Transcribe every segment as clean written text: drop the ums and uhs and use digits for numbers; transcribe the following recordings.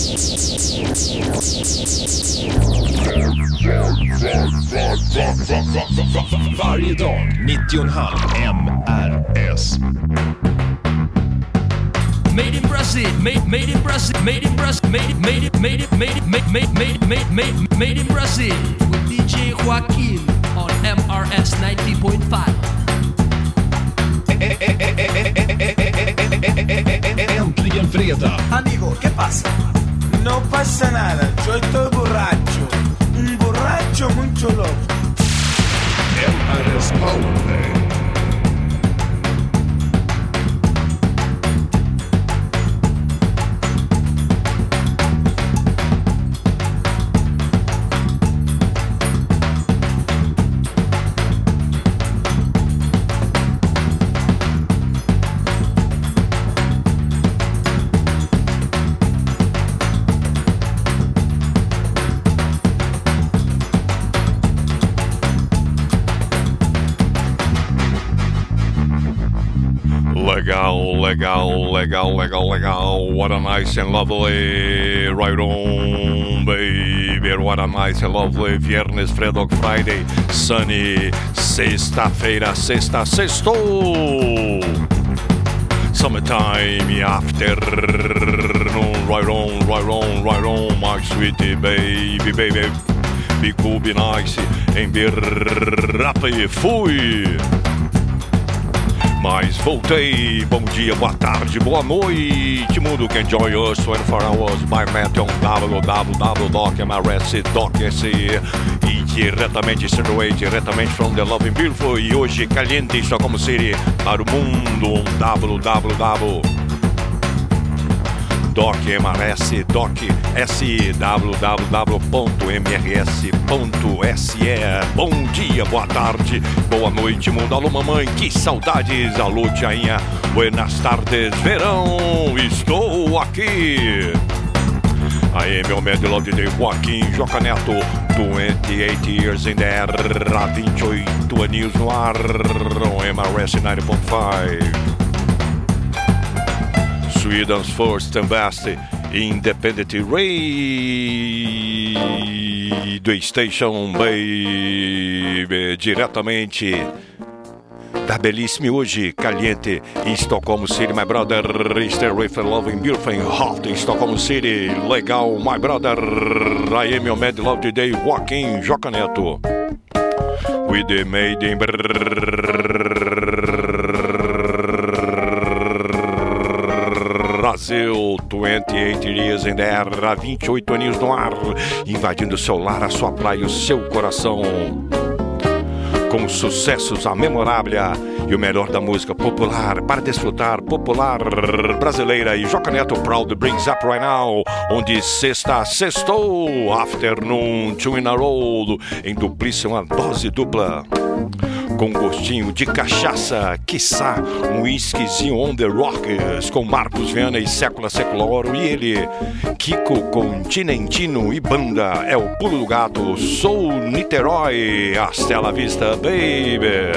Varje dag 90,5 MRS. Made in Brazil, made in Brazil, made in Brazil, made in Brazil with DJ Joaquin on MRS 90.5. Äntligen fredag. Amigo, ¿qué pasa? No pasa nada, yo estoy borracho. Un borracho mucho loco. MRS Powerplay. Legal. What a nice and lovely. Right on, baby. What a nice and lovely. Viernes, Fredag, Friday. Sunny. Sexta-feira, sextou. Summertime afternoon. Right on. My sweetie, baby. Be cool, be nice. And be rapid. Fui. Mas voltei, bom dia, boa tarde, boa noite, mundo que enjoy us 24 hours by Meteon www.mrs.se e diretamente from the Loving Beautiful e hoje caliente, Stockholm City para o mundo, www.mrs.se. Bom dia, boa tarde, boa noite, mundo. Alô, mamãe, que saudades. Alô, tiainha, buenas tardes, verão, estou aqui. Aí, meu medley de Joaquim Joca Neto, 28 years in there, 28 anos no ar, MRS 90.5. Sweden's first and best independent radio station, baby, diretamente da belíssima hoje caliente em Stockholm City, my brother, Easter with loving beautiful and hot in Stockholm City, legal, my brother, I am your mad love today, Joaquim Joca Neto, with the made in Brasil, 28 years in there, 28 aninhos no ar, invadindo o seu lar, a sua praia, o seu coração, com sucessos, a memorável e o melhor da música popular, para desfrutar, popular brasileira. E Joca Neto Proud brings up right now, onde sextou, afternoon, two in a row, em duplíssima dose dupla. Com gostinho de cachaça, quiçá um whiskyzinho on the rocks, com Marcos Viana e Sécula Seculoro, e ele, Kiko Continentino e banda, é o Pulo do Gato, sou Niterói, hasta la vista, baby.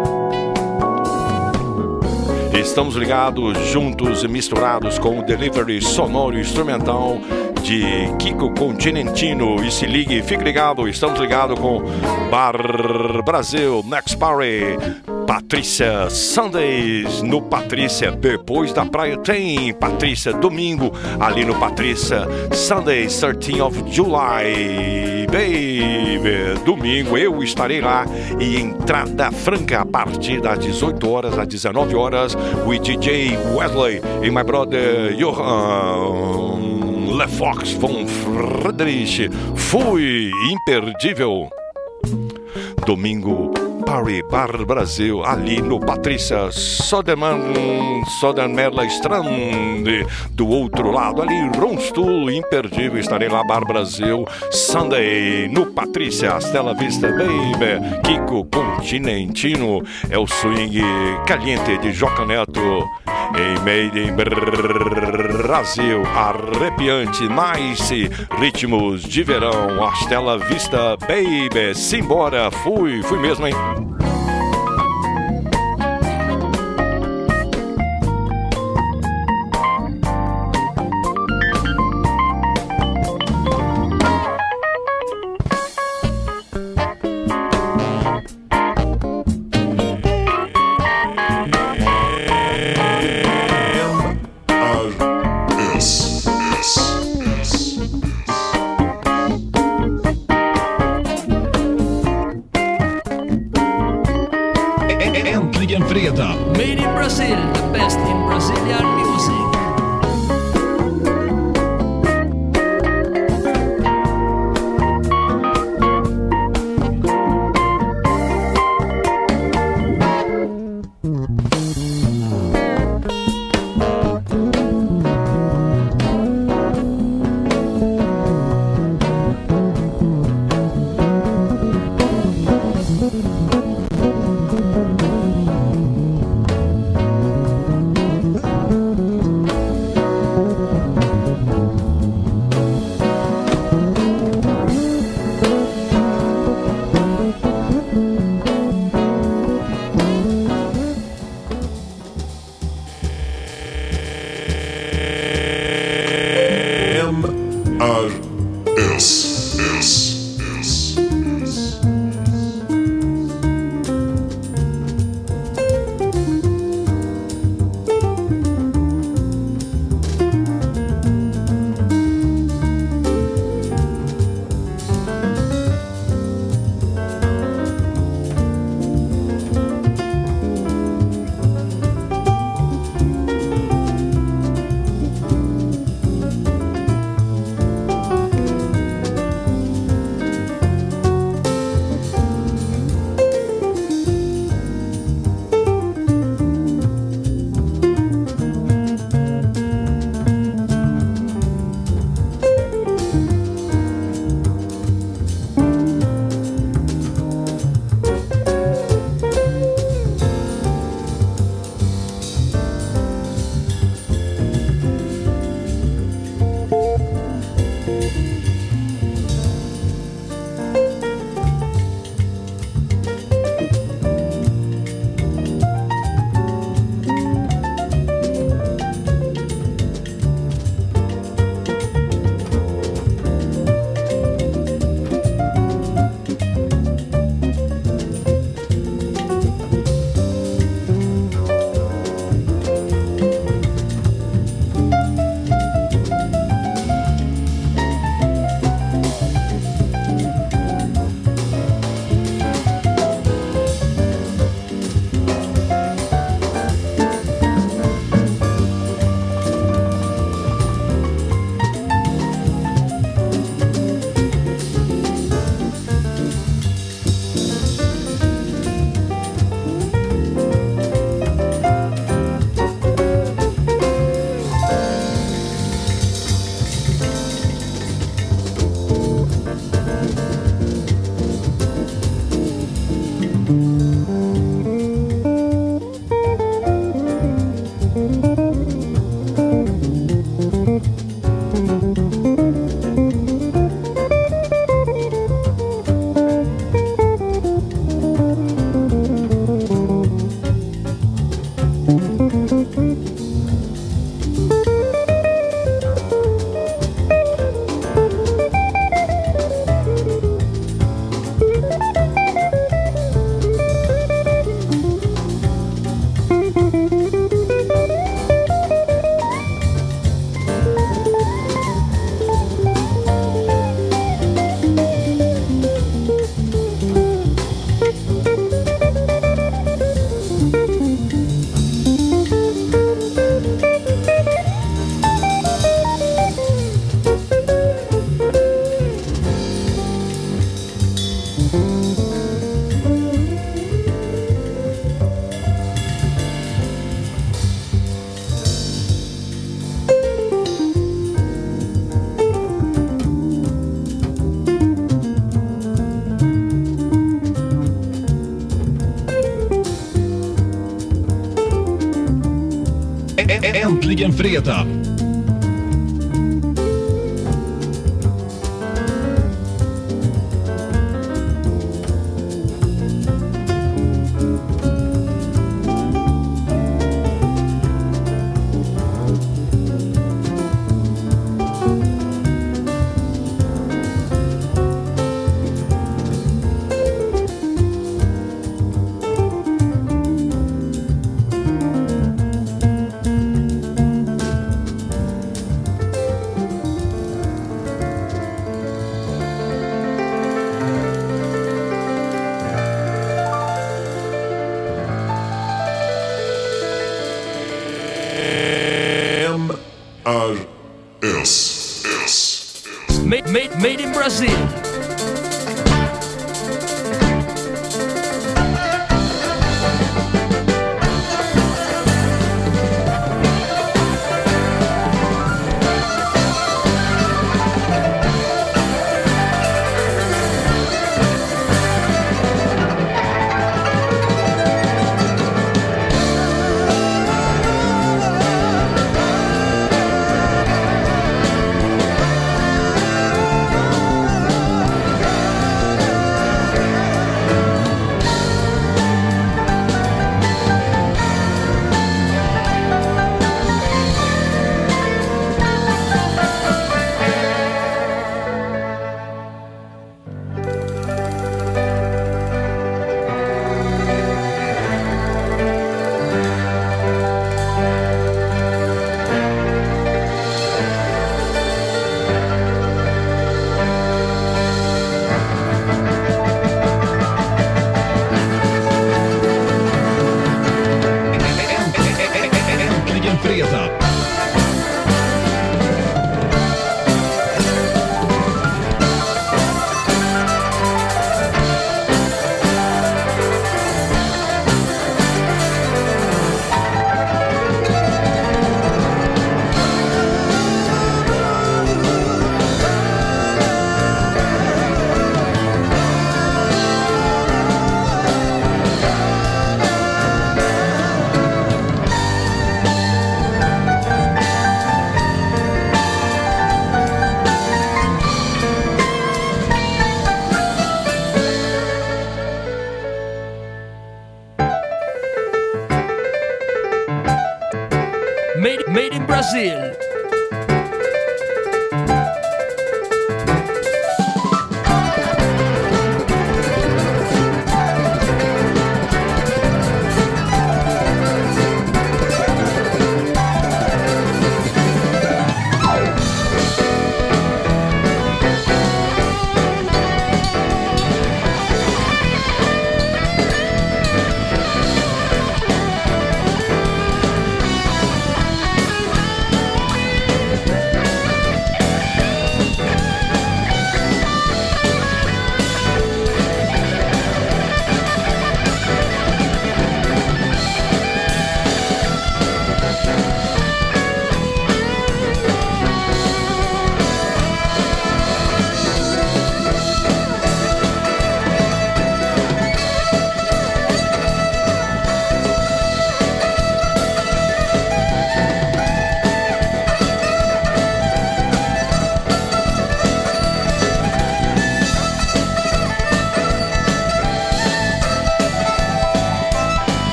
Estamos ligados, juntos e misturados com o delivery sonoro e instrumental de Kiko Continentino. E se ligue, fique ligado, estamos ligados com Bar Brasil, Next Party, Patrícia Sundays no Patrícia. Depois da praia tem Patrícia, domingo ali no Patrícia Sundays, 13th of July, baby. Domingo eu estarei lá e entrada franca a partir das 18 horas às 19 horas with DJ Wesley e my brother Johan Le Fox von Friedrich. Fui imperdível. Domingo, Party Bar Brasil, ali no Patrícia Sodermerla Strand, do outro lado, ali Ronstuhl, imperdível, estarei lá, Bar Brasil, Sunday, no Patrícia, Stella Vista, baby, Kiko Continentino, é o swing caliente de Joca Neto, em Made in Brasil, arrepiante, nice, ritmos de verão, Stella Vista, baby, simbora, fui mesmo, hein? Äntligen fredag! Made in Brazil.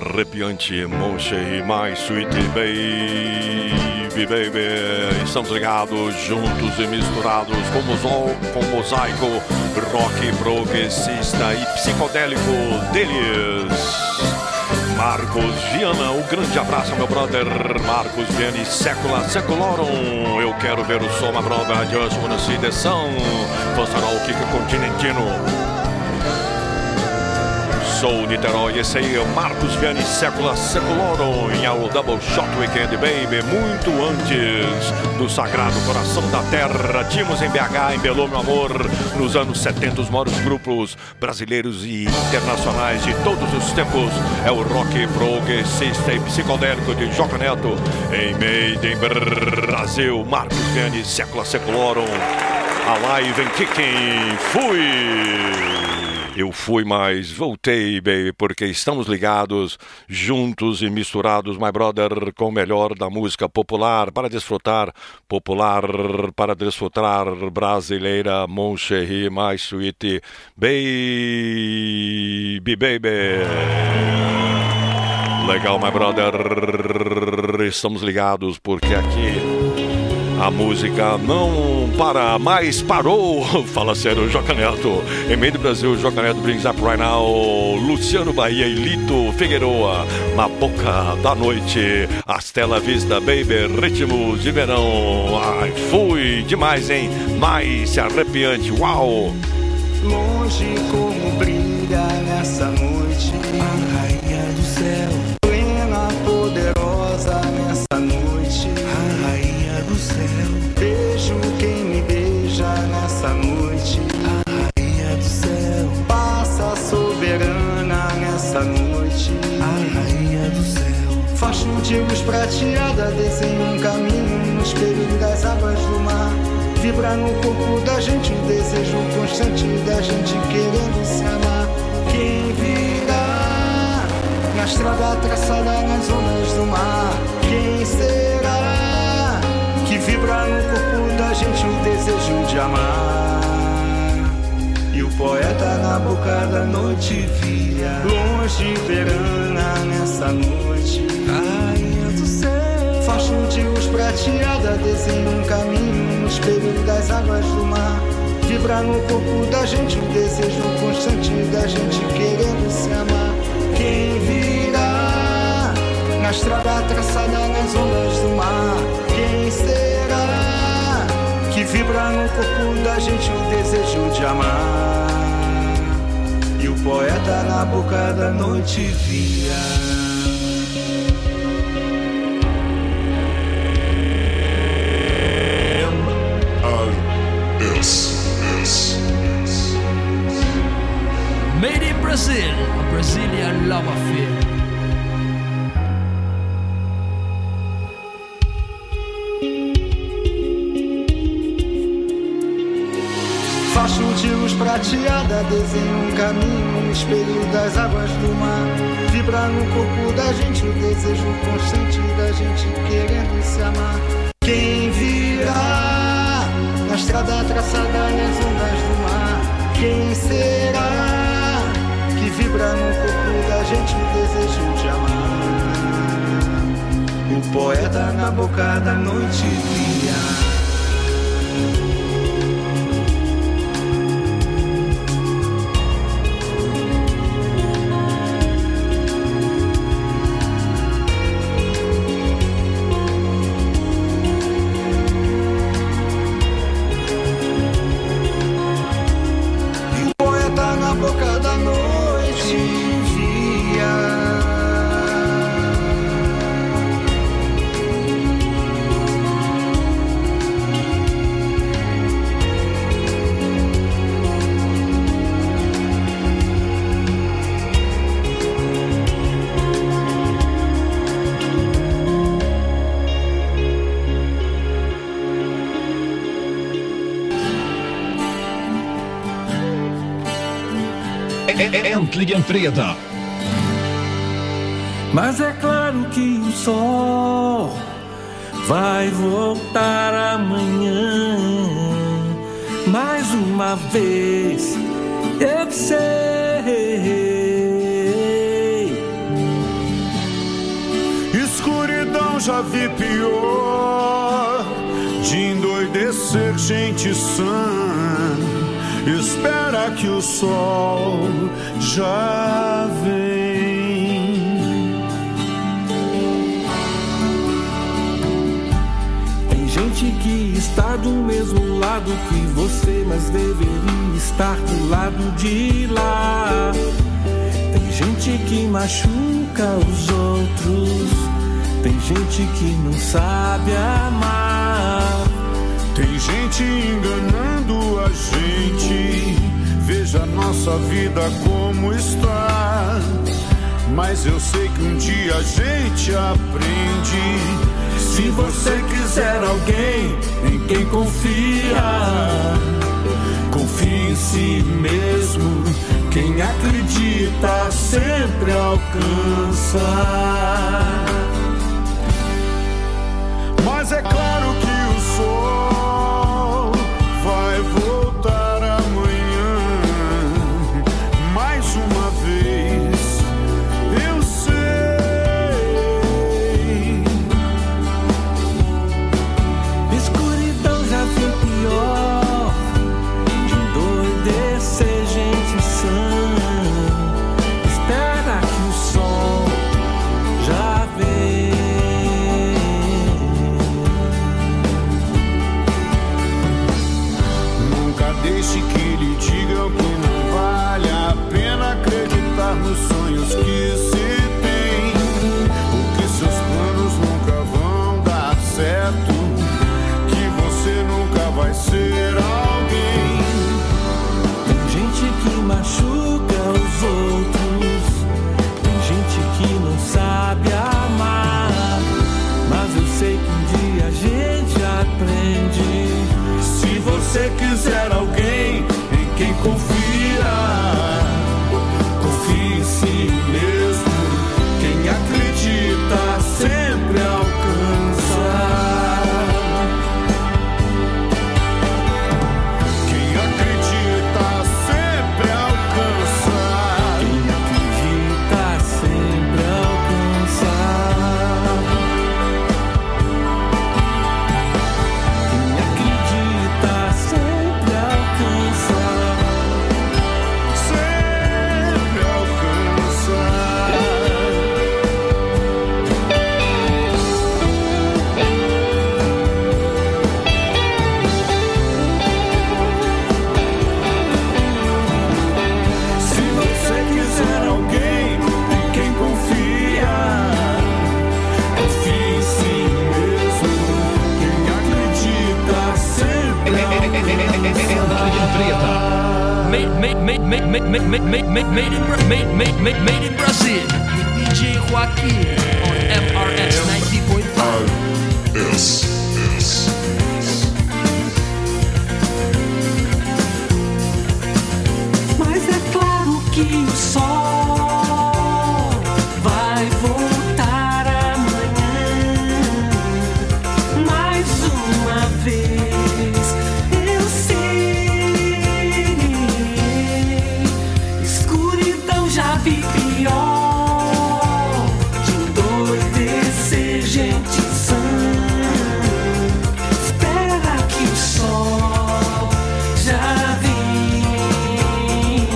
arrepiante Monche My Sweet Baby. Estamos ligados, juntos e misturados com mosaico rock progressista e psicodélico deles. Marcos Viana, um grande abraço, meu brother Marcos Viana e Secula Seculorum. Eu quero ver o som, my brother. I just wanna see the sun. Funcional Kiko Continentino. Sou Niterói, esse aí é o Marcos Viana e Secula Seculorum em ao Double Shot Weekend, baby. Muito antes do Sagrado Coração da Terra. Tínhamos em BH, em Belo, meu amor, nos anos 70, os maiores grupos brasileiros e internacionais de todos os tempos. É o rock progressista e psicodélico de Joca Neto em Made in Brasil. Marcos Viana e Secula Seculorum. Alive and Kicking. Fui! Eu fui, mas voltei, baby, porque estamos ligados, juntos e misturados, my brother, com o melhor da música popular para desfrutar brasileira, mon chéri, my sweet baby. Legal, my brother, estamos ligados porque aqui a música não para, mas parou. Fala sério, Joca Neto. Em meio do Brasil, Joca Neto brings up right now. Luciano Bahia e Lito Figueroa. Na boca da noite. Astela Vista, baby. Ritmos de verão. Ai, fui demais, hein? Mais arrepiante. Uau! Longe como brilha nessa noite a rainha do céu. Plena, poderosa nessa noite a rainha do céu. Beijo quem me beija nessa noite a rainha do céu. Passa soberana nessa noite a rainha do céu. Facho de luz prateada, desenha um caminho no espelho das águas do mar. Vibra no corpo da gente o desejo constante da gente querendo se amar. Quem virá na estrada traçada nas ondas do mar? Quem será que vibra no corpo da gente o desejo de amar? E o poeta na boca da noite via, longe verana nessa noite, rainha do céu. Facho de luz prateada, desenha um caminho no espelho das águas do mar. Vibra no corpo da gente o desejo constante da gente querendo se amar. Quem virá na estrada traçada nas ondas do mar? Quem será que vibra no corpo da gente o desejo de amar? E o poeta na boca da noite via. Made in Brazil, a Brazilian love affair. Facho de luz prateada, desenha um caminho no espelho das águas do mar. Vibra no corpo da gente o desejo constante da gente querendo se amar. Quem virá na estrada traçada nas ondas do mar? Quem será que vibra no corpo da gente o desejo de amar? O poeta na boca da noite via. Äntligen fredag! Mas é claro que o sol vai voltar amanhã. Mais uma vez eu sei. já vi pior, de endoidecer gente sã. Espera que o sol já vem. Tem gente que está do mesmo lado que você, mas deveria estar do lado de lá. Tem gente que machuca os outros, tem gente que não sabe amar. Tem gente enganando a gente, veja nossa vida como está. Mas eu sei que um dia a gente aprende. Se você quiser alguém em quem confia, confie em si mesmo. Quem acredita sempre alcança. Mas é claro que o sol vai voltar amanhã. Mais uma vez, eu sei. Escuridão já vi pior, de endoidecer gente sã. Espera que o sol já vem. Deixe que lhe digam que não vale a pena acreditar nos sonhos que se tem, porque seus planos nunca vão dar certo, que você nunca vai ser alguém. Tem gente que machuca os outros, tem gente que não sabe amar, mas eu sei que um dia a gente aprende. Se você quiser alguém em quem confia, confie em si mesmo. Quem acredita sempre alcança. Quem acredita sempre alcança. Quem acredita sempre alcança. Quem acredita sempre alcança. Sempre alcança. Se você quiser alguém em quem confia, confie em si mesmo. Quem acredita sempre alcança. Made in Brazil. DJ Joaquim on FRS 90.5. Mas é claro que o sol vai voltar amanhã. Mais uma vez, eu sei. Escuridão já vi pior, de endoidecer gente sã. Espera que o sol já vem.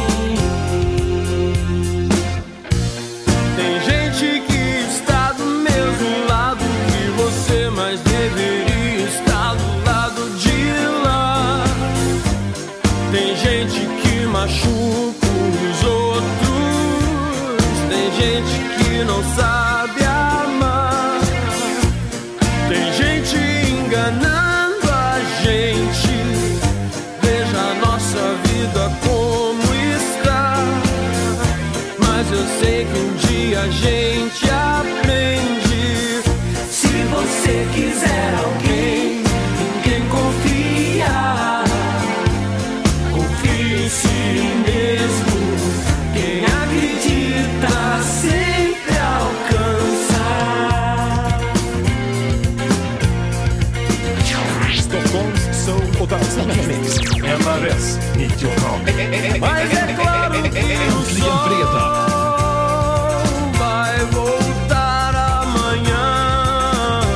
Tem gente que está do mesmo lado que você, mas deveria estar do lado de lá. Tem gente que machuca os outros, tem gente que não sabe amar. Tem gente enganando a gente, veja a nossa vida como está. Mas eu sei que um dia a gente aprende. Se você quiser alguém em quem confia, confie em si mesmo. Quem acredita sempre alcança. Stockholms Soul och Dansmix. MRS 90. Mas é claro que o Äntligen fredag. sol vai voltar amanhã.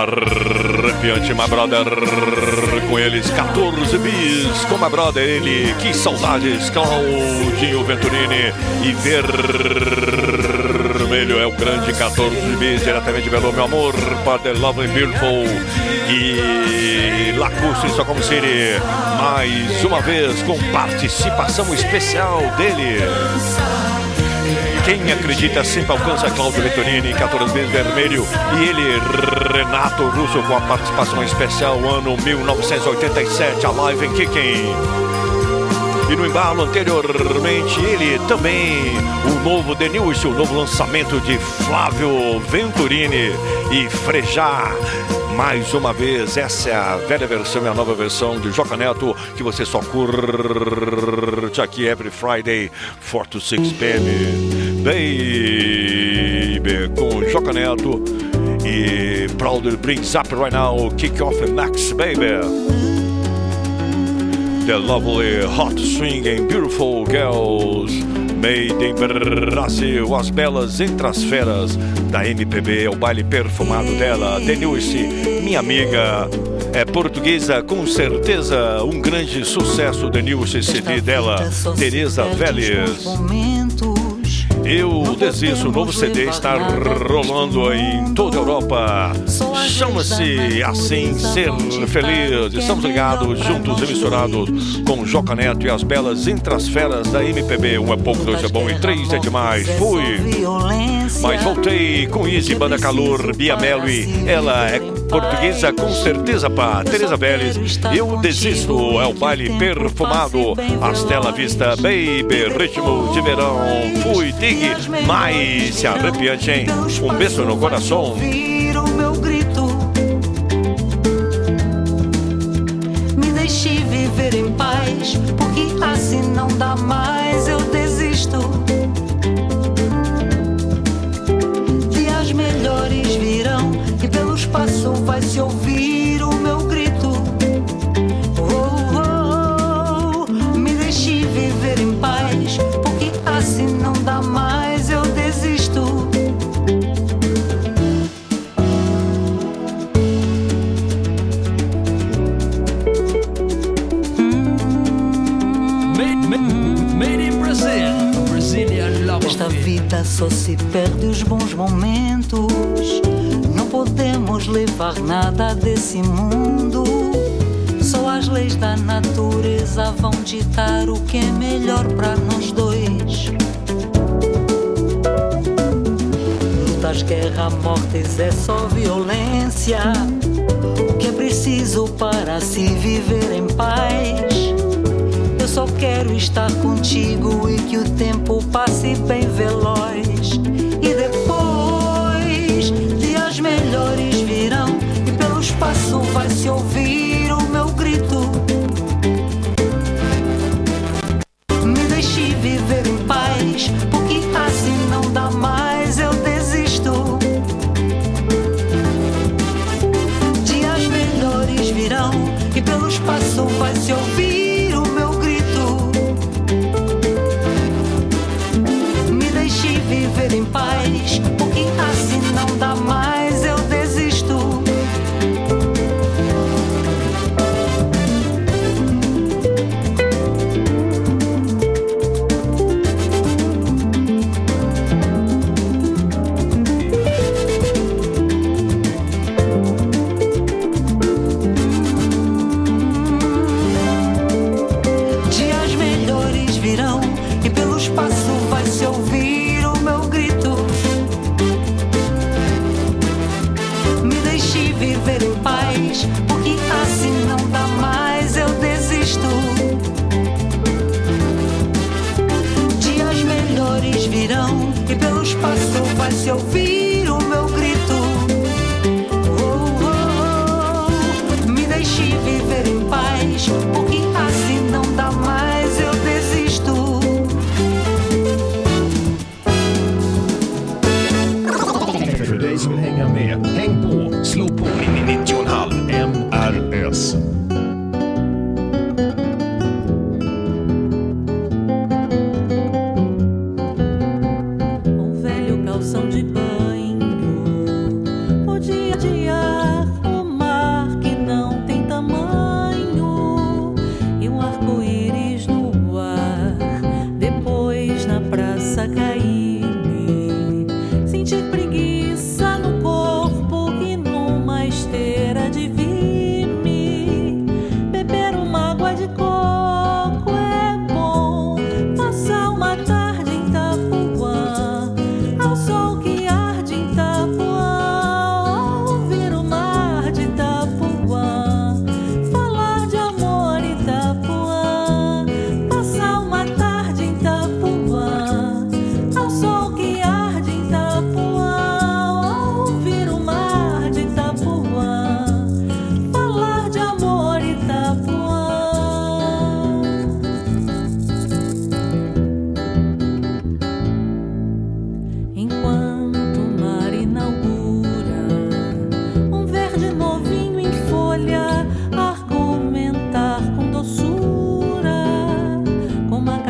arrepiante, my brother. Com eles, 14 bis. Com my brother, ele. Que saudades, Claudinho Venturini. E vermelho é o grande 14 bis. Diretamente de Belo, meu amor. Para The Lovely Beautiful. E Lacustre, Stockholm City. Mais uma vez, com participação especial dele. Quem acredita sempre alcança Cláudio Venturini, 14 vezes vermelho. E ele, Renato Russo, com a participação especial, ano 1987, Alive and Kicking. E no embalo anteriormente, ele também, o novo The News, o novo lançamento de Flávio Venturini e Frejá. Mais uma vez, essa é a velha versão e a nova versão de Joca Neto, que você só curte aqui every Friday, 4 to 6 p.m. Baby, com Joca Neto. E proudly brings up right now, kick off Max, baby. The lovely, hot, swinging, beautiful girls made in Brasil, as belas entre as feras da MPB, o baile perfumado dela, Denilce, minha amiga, é portuguesa com certeza, um grande sucesso, Denilce, CD dela, Teresa Vélez. Eu Desisto, o novo CD está rolando em toda a Europa. Chama-se Assim Ser Feliz. Estamos ligados, juntos e misturados com Joca Neto e as belas entre as feras da MPB. 1 é pouco, 2 é bom e 3 é demais. Fui, mas voltei com Easy, Banda Calor, Bia Mello. Ela é portuguesa com certeza, pá. Teresa Vélez, Eu Desisto, é o baile perfumado. Astela Vista, baby, ritmo de verão. Fui, dig, mais arrepiante, hein? Um beijo no coração. O meu grito, me deixe viver em paz, porque assim não dá mais, eu desisto. Dias melhores virão e pelo espaço vai se ouvir o meu grito. Oh, oh, oh, me deixe viver em paz, porque assim não dá mais, eu desisto. Made in Brazil, Brazilian Love. Esta vida só se perde os bons momentos. Não podemos levar nada desse mundo. Só as leis da natureza vão ditar o que é melhor para nós dois. Lutas, guerra, mortes é só violência. O que é preciso para se viver em paz? Eu só quero estar contigo e que o tempo passe bem veloz. E depois, dias melhores virão e pelo espaço vai se ouvir o meu grito. Me deixe viver em paz, porque assim não dá mais, eu desisto. Dias melhores virão e pelo espaço vai se ouvir o meu grito. Me deixe viver em paz, porque assim não dá mais, eu desisto. Dias melhores virão e pelo espaço vai se ouvir o meu grito. Me deixe viver em paz, porque assim não dá mais, eu desisto. Dias melhores virão e pelo espaço vai se ouvir o meu grito. Oh, oh, oh, me deixe viver em paz, porque assim não dá mais, eu desisto. För dig som vill hänga med, häng på, slå på 90,5 MRS. Um velho calção de banho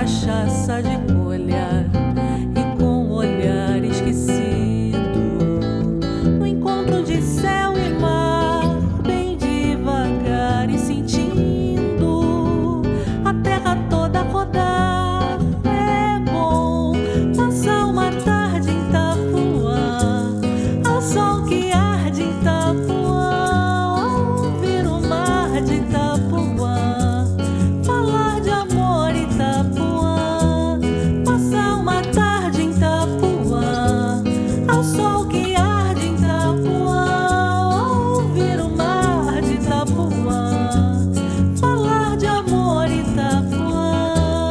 cachaça de colher e com olhar esquecido, no encontro de céu e mar, bem devagar e sentindo a terra toda rodar. É bom passar uma tarde em Itapuã, ao sol que arde em Itapuã, ouvir o mar de Itapuã, falar de amor em Itapuã. Passar uma tarde em Itapuã, ao sol que arde em Itapuã, ouvir o mar de Itapuã, falar de amor em Itapuã.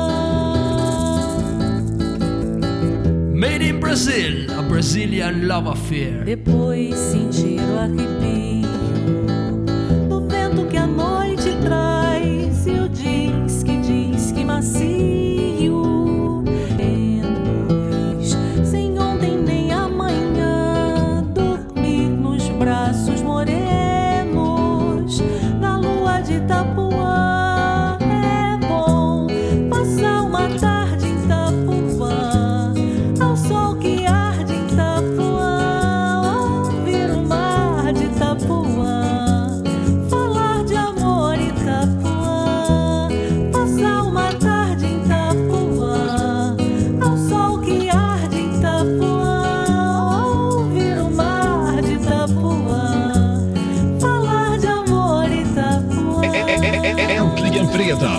Made in Brazil, a Brazilian love affair. Depois sentir o arrepio do vento que a noite traz, e o diz que macio. Menos, sem ontem nem amanhã, dormir nos braços morenos da lua de Itapuã. É bom passar uma tarde em Itapuã, ao sol que arde em Itapuã, ouvir o mar de Itapuã, falar de amor em Itapuã. Passar uma tarde em Itapuã, ao sol que arde em Itapuã, ouvir o mar de Itapuã, falar de amor em Itapuã. Äntligen fredag!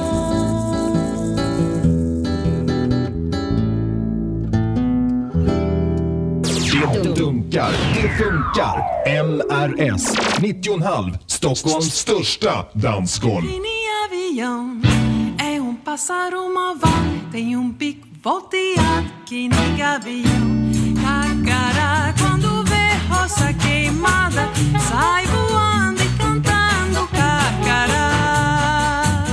Det dunkar, det funkar. MRS 90,5, Stockholms största dansgolv. Em avião é pássaro malvado, tem bico volteado que nem gavião. Cacará, quando vê roça queimada, sai voando e cantando cacará.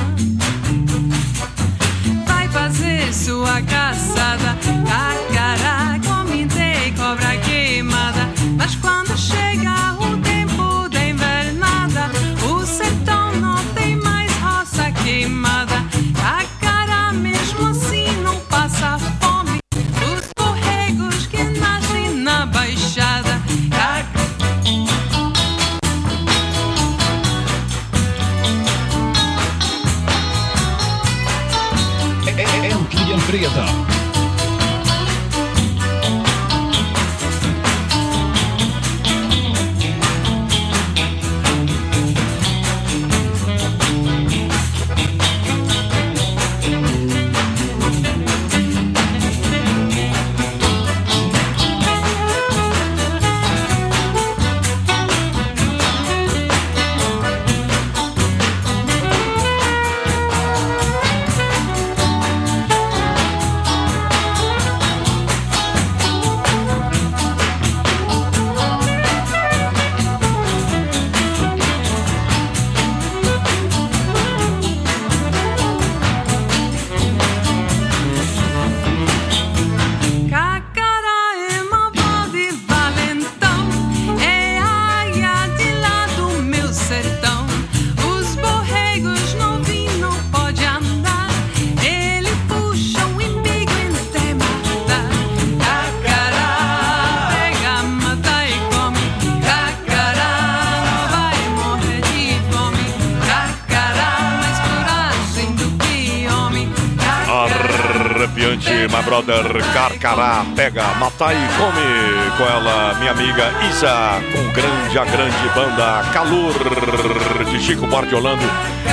Vai fazer sua caçada, cacará, come de cobra queimada. Mas quando chega o tempo da invernada, o sertão não tem mais roça queimada. Cacará mesmo assim não passa fome, os borregos que nascem na baixada. Äntligen fredag! My brother Carcará, pega, mata e come com ela, minha amiga Isa, com a grande banda Calor de Chico Bartolando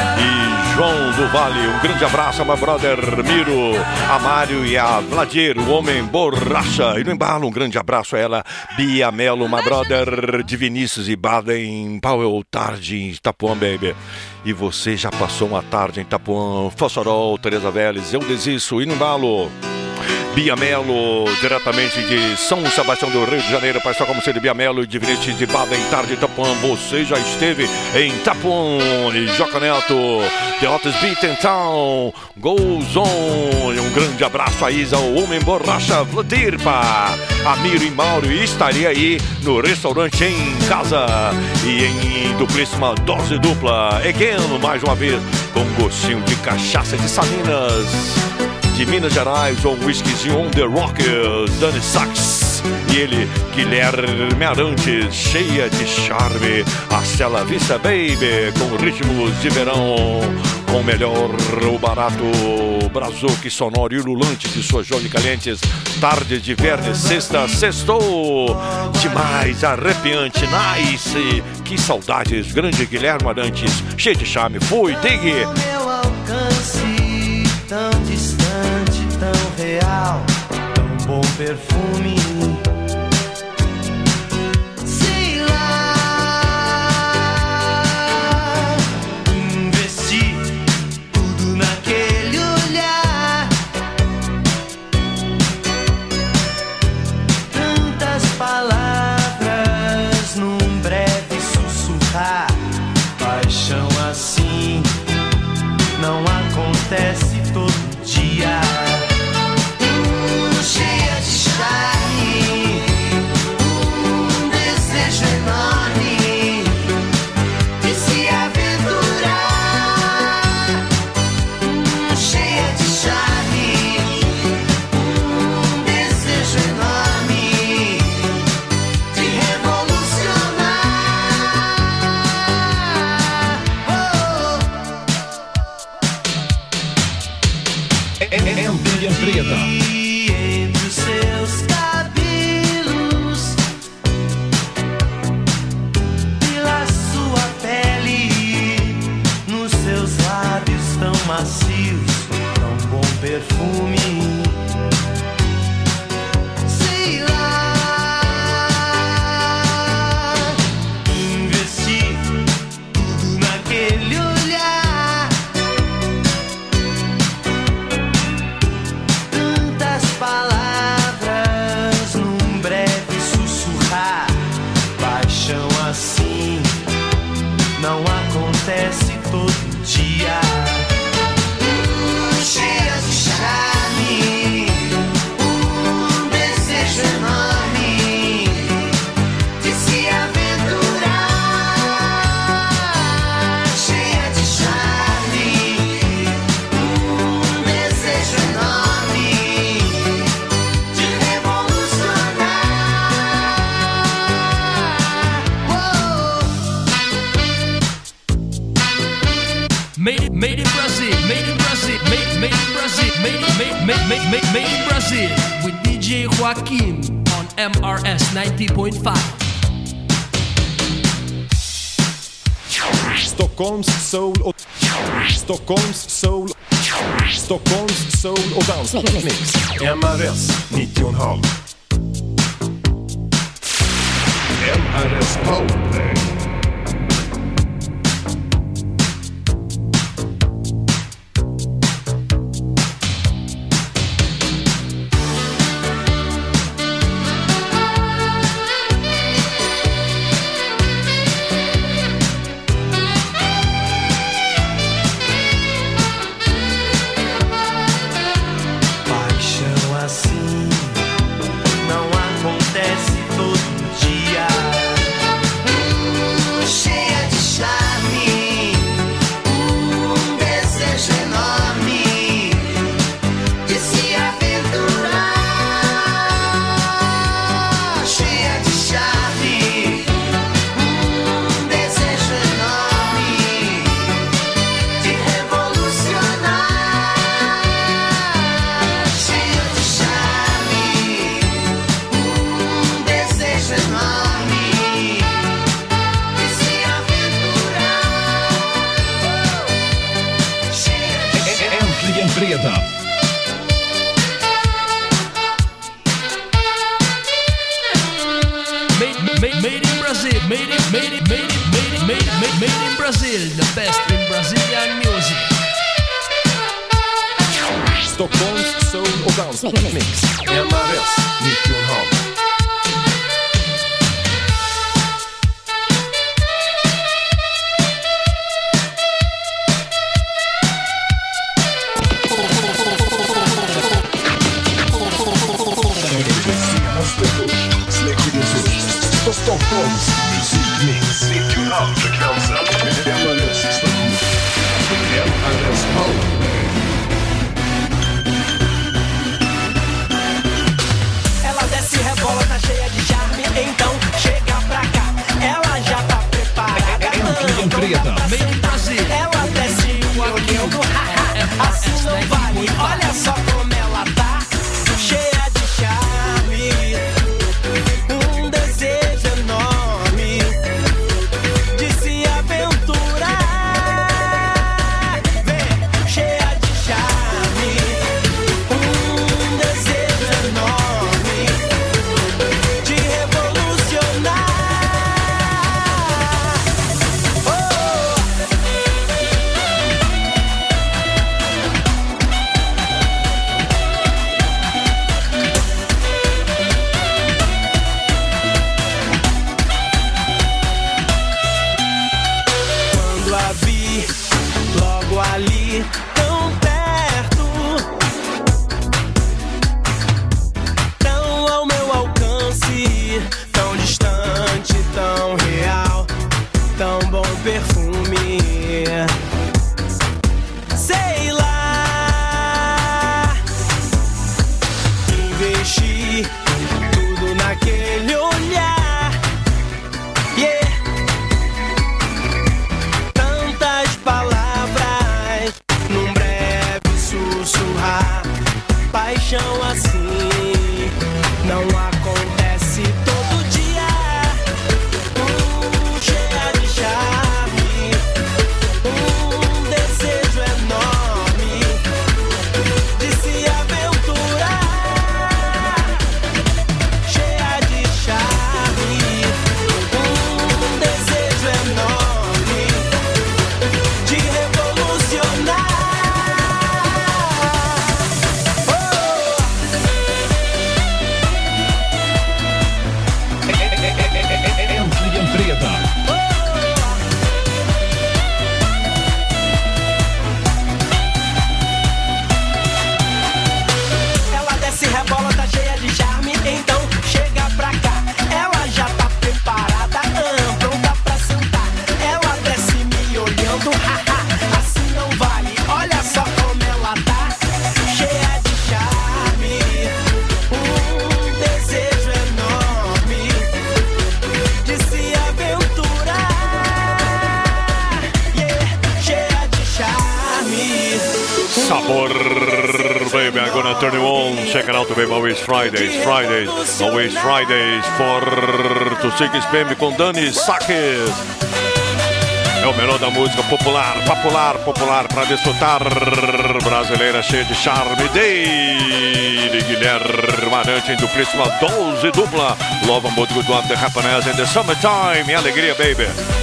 e João do Vale. Um grande abraço a my brother Miro, a Mário e a Vladir, o homem borracha. E no embalo, um grande abraço a ela, Bia Melo, my brother de Vinícius e Baden Powell, tarde em Itapuã, baby. E você já passou uma tarde em Itapuã, Fossorol, Teresa Vélez, eu desisto. E no embalo, Bia Melo, diretamente de São Sebastião do Rio de Janeiro, para estar como ser de Bia Melo, de Vinete de Baden, tarde em Itapuã. Você já esteve em Itapuã e Joca Neto, The Hottest Beat in Town, Goes On. E um grande abraço a Isa, o homem borracha, Vladirpa, Amiro e Mauro. E estaria aí no restaurante em casa e em duplíssima dose dupla. Again, mais uma vez, com um gostinho de cachaça de Salinas. de Minas Gerais, um whiskyzinho on the rock, Danny Sachs. E ele, Guilherme Arantes, cheia de charme, Hasta Vista Baby, com ritmos de verão, com o melhor, o barato, brazuque sonoro e ululante de suas jovens calientes, tarde de verão, sexta, sextou, demais, arrepiante, nice, que saudades, grande Guilherme Arantes, cheio de charme, fui, digue. Meu alcance, tão distante, tão real, tão bom perfume. Sei lá, investi tudo naquele olhar, tantas palavras num breve sussurrar. Paixão assim não acontece todo dia. Cheia de charme, desejo enorme de se aventurar. Cheia de charme, desejo enorme de revolucionar. Äntligen fredag. Entre os seus cabelos, pela sua pele, nos seus lábios tão macios, tão bom perfume. Sei lá, investi tudo naquele olhar, tantas palavras num breve sussurrar. Paixão assim não acontece todo dia. Cheia de charme, desejo enorme de se aventurar. Cheia de charme, desejo enorme de revolucionar. Made in Brazil, made in Brazil, made in Brazil, made in Brazil, with DJ Joaquim on MRS 90.5. Stockholms soul och dansmix. MRS 90,5. MRS Powerplay. Paixão assim não acontece todo dia. Cheia de charme, desejo enorme de se aventurar. Cheia de charme, desejo enorme de revolucionar. Cheia de charme, desejo enorme de se aventurar. Cheia de Äntligen fredag. Made in Brazil, made in Brazil, the best in Brazilian music. Stockholms soul och dansmix. MRS 90,5. Stockholms musikmix. 90,5-frekvensen. MRS station. MRS Powerplay. aquele olhar. Yeah. Tantas palavras num breve sussurrar. Paixão assim não acontece todo dia. Cheia de charme, desejo enorme de se aventurar. Cheia de charme, desejo enorme de revolucionar. Ela desce, rebola, tá cheia de charme, então chega pra cá. Ela já tá preparada, pronta pra sentar. Ela desce me olhando, haha, assim não vale. Olha só como ela tá, cheia de charme, desejo enorme de se aventurar. Yeah, cheia de charme. Sabor, baby, I'm gonna turn you on. Check it out, baby. Always Fridays, always Fridays, 4 to 6 p.m. com Dani Saques. É o melhor da música popular pra desfrutar. Brasileira cheia de charme. De Guilherme Marante em duplíssima dose dupla. Love and Good One, the happiness in the summertime. E alegria, baby.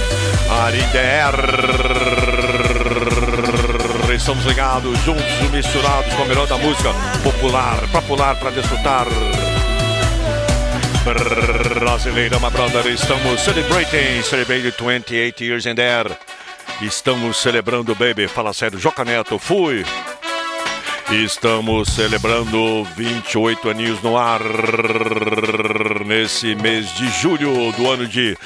Estamos ligados, juntos e misturados com o melhor da música popular pra desfrutar. Brasileira, my brother, estamos celebrating 28 years in there. Estamos celebrando, baby, fala sério, Joca Neto, fui. Estamos celebrando 28 aninhos no ar nesse mês de julho do ano de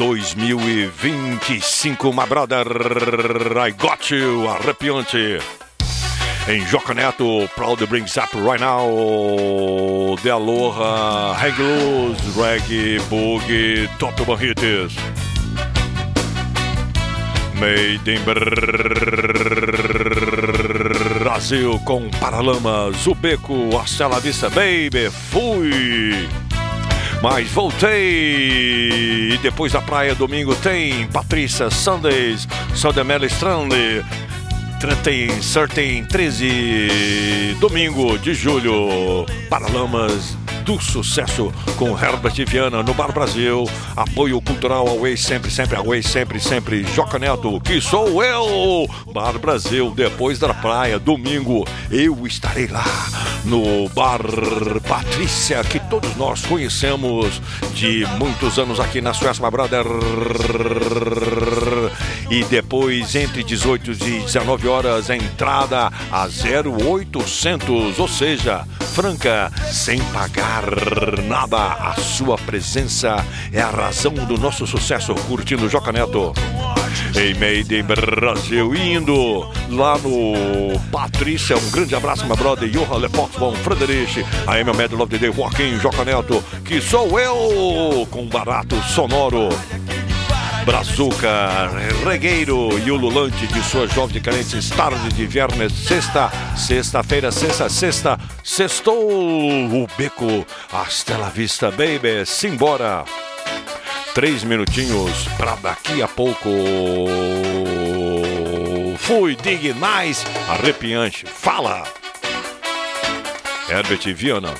2025, my brother, I got you, arrepiante. Em Joca Neto, proud brings up right now The Aloha, Hang Loose, Reggae, Boogie, Top Urban Hits. Made in Brasil com Paralamas, Ubeco, hasta la vista, baby, fui. Mas voltei. E depois da praia, domingo tem Patrícia Sundays, Sodemela Strand, 13, domingo de julho, Paralamas do Sucesso com Herbert Viana no Bar Brasil. Apoio cultural Always, sempre, Always, sempre, Joca Neto, que sou eu. Bar Brasil, depois da praia, domingo, eu estarei lá no Bar Patrícia, que todos nós conhecemos de muitos anos aqui na Suécia, my brother. E depois, entre 18 e 19 horas, a entrada a 0,800, ou seja, franca, sem pagar nada. A sua presença é a razão do nosso sucesso, curtindo Joca Neto em Made in Brasil. Indo lá no Patrícia, um grande abraço, meu brother Johan Leportman, Frederich, a Emil Med Love the Day, Joaquim, Joca Neto, que sou eu, com barato sonoro. Brazuca, regueiro e ululante de sua jovem carentes, tarde de viernes, sexta-feira, sextou o beco, hasta la vista, baby, simbora. 3 minutinhos pra daqui a pouco. Fui, dig, nice, arrepiante, fala. Herbert Viana.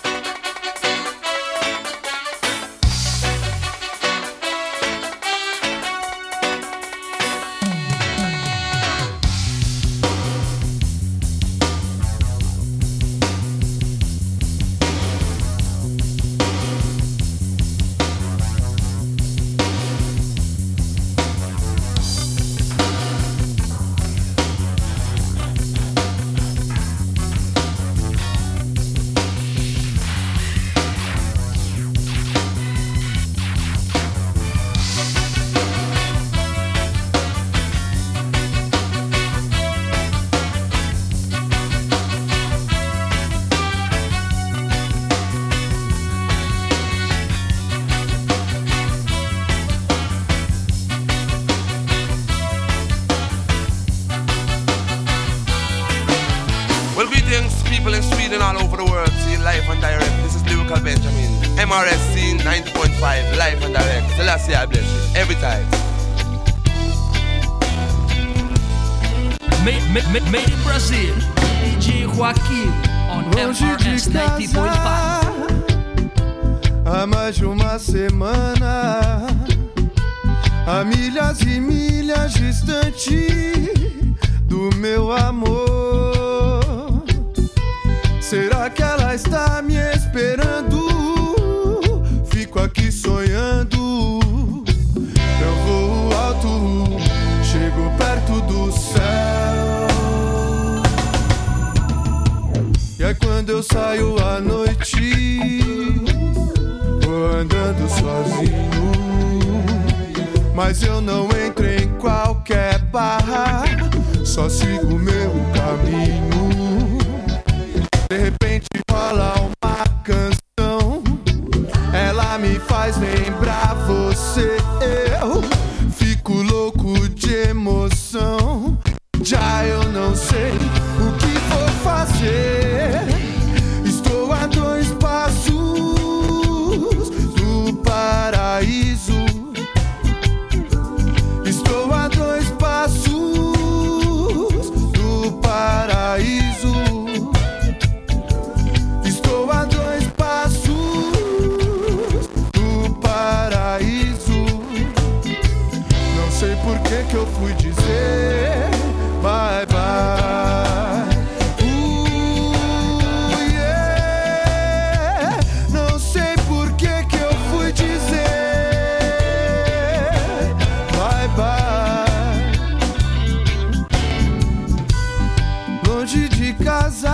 MRSC 90.5, live and direct. Selassie, I bless you. Every time. Made in Brazil, DJ Joaquim on MRS 90.5. Há mais de uma semana, a milhas e milhas distante do meu amor. Será que ela está me esperando? Fico aqui sonhando. Eu voo alto, chego perto do céu. E é quando eu saio à noite, vou andando sozinho, mas eu não entro em qualquer barra, só sigo meu caminho. De repente rola uma canção, ela me faz lembrar você. Eu fico louco de emoção, já eu não sei o que vou fazer. Estou a 2 passos do paraíso. Estou a 2 passos do paraíso. Estou a 2 passos do paraíso. Não sei por que eu fui dizer bye bye. Yeah. Não sei por que eu fui dizer bye bye. Longe de casa,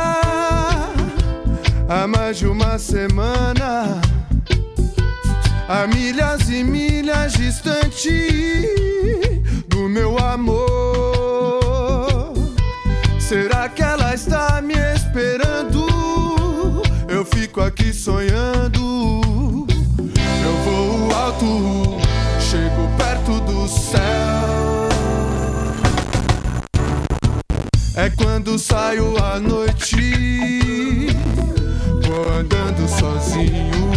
há mais de uma semana, a milhas e milhas distante do meu amor. Será que ela está me esperando? Eu fico aqui sonhando. Eu voo alto, chego perto do céu. É quando saio à noite, vou andando sozinho,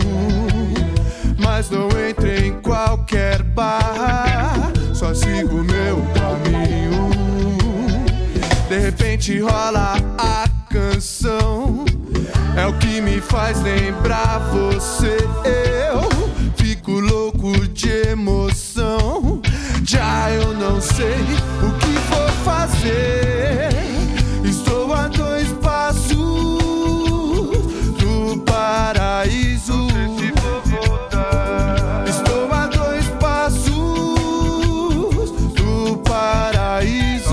mas não entro em qualquer barra, só sigo meu caminho. De repente rola a canção, é o que me faz lembrar você. Eu fico louco de emoção, já eu não sei o que vou fazer. Estou a 2 passos do paraíso. Estou a 2 passos do paraíso.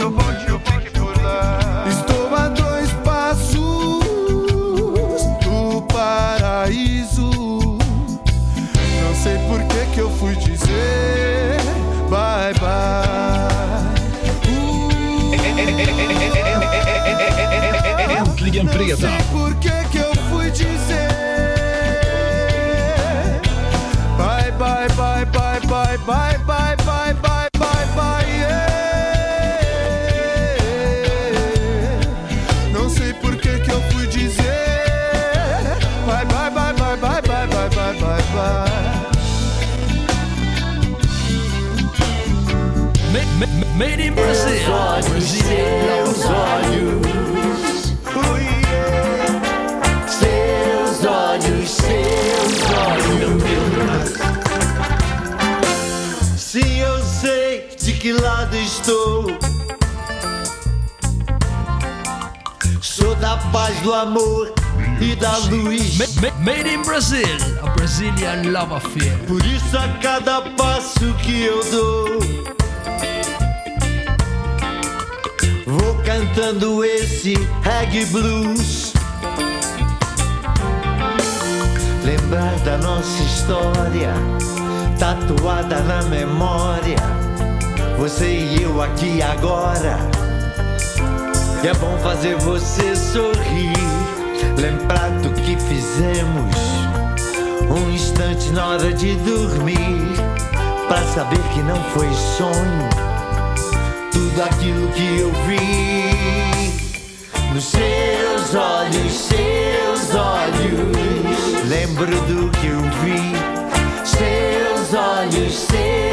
Estou a 2 passos do paraíso. Não sei por que eu fui dizer bye bye. Äntligen fredag. Não sei por que eu fui dizer bye bye bye bye bye bye bye bye bye bye bye. Yeah. Não sei por que eu fui dizer bye bye bye bye bye bye bye bye bye bye. Made in Brazil. Seus olhos, seus olhos, seus olhos. Sim, eu sei de que lado estou. Sou da paz, do amor e da luz. Made in Brazil, a Brazilian love affair. Por isso a cada passo que eu dou, vou cantando esse reggae blues. Lembrar da nossa história, tatuada na memória, você e eu aqui agora. E é bom fazer você sorrir, lembrar do que fizemos um instante na hora de dormir, pra saber que não foi sonho tudo aquilo que eu vi. Nos seus olhos, lembro do que eu vi. Seus olhos,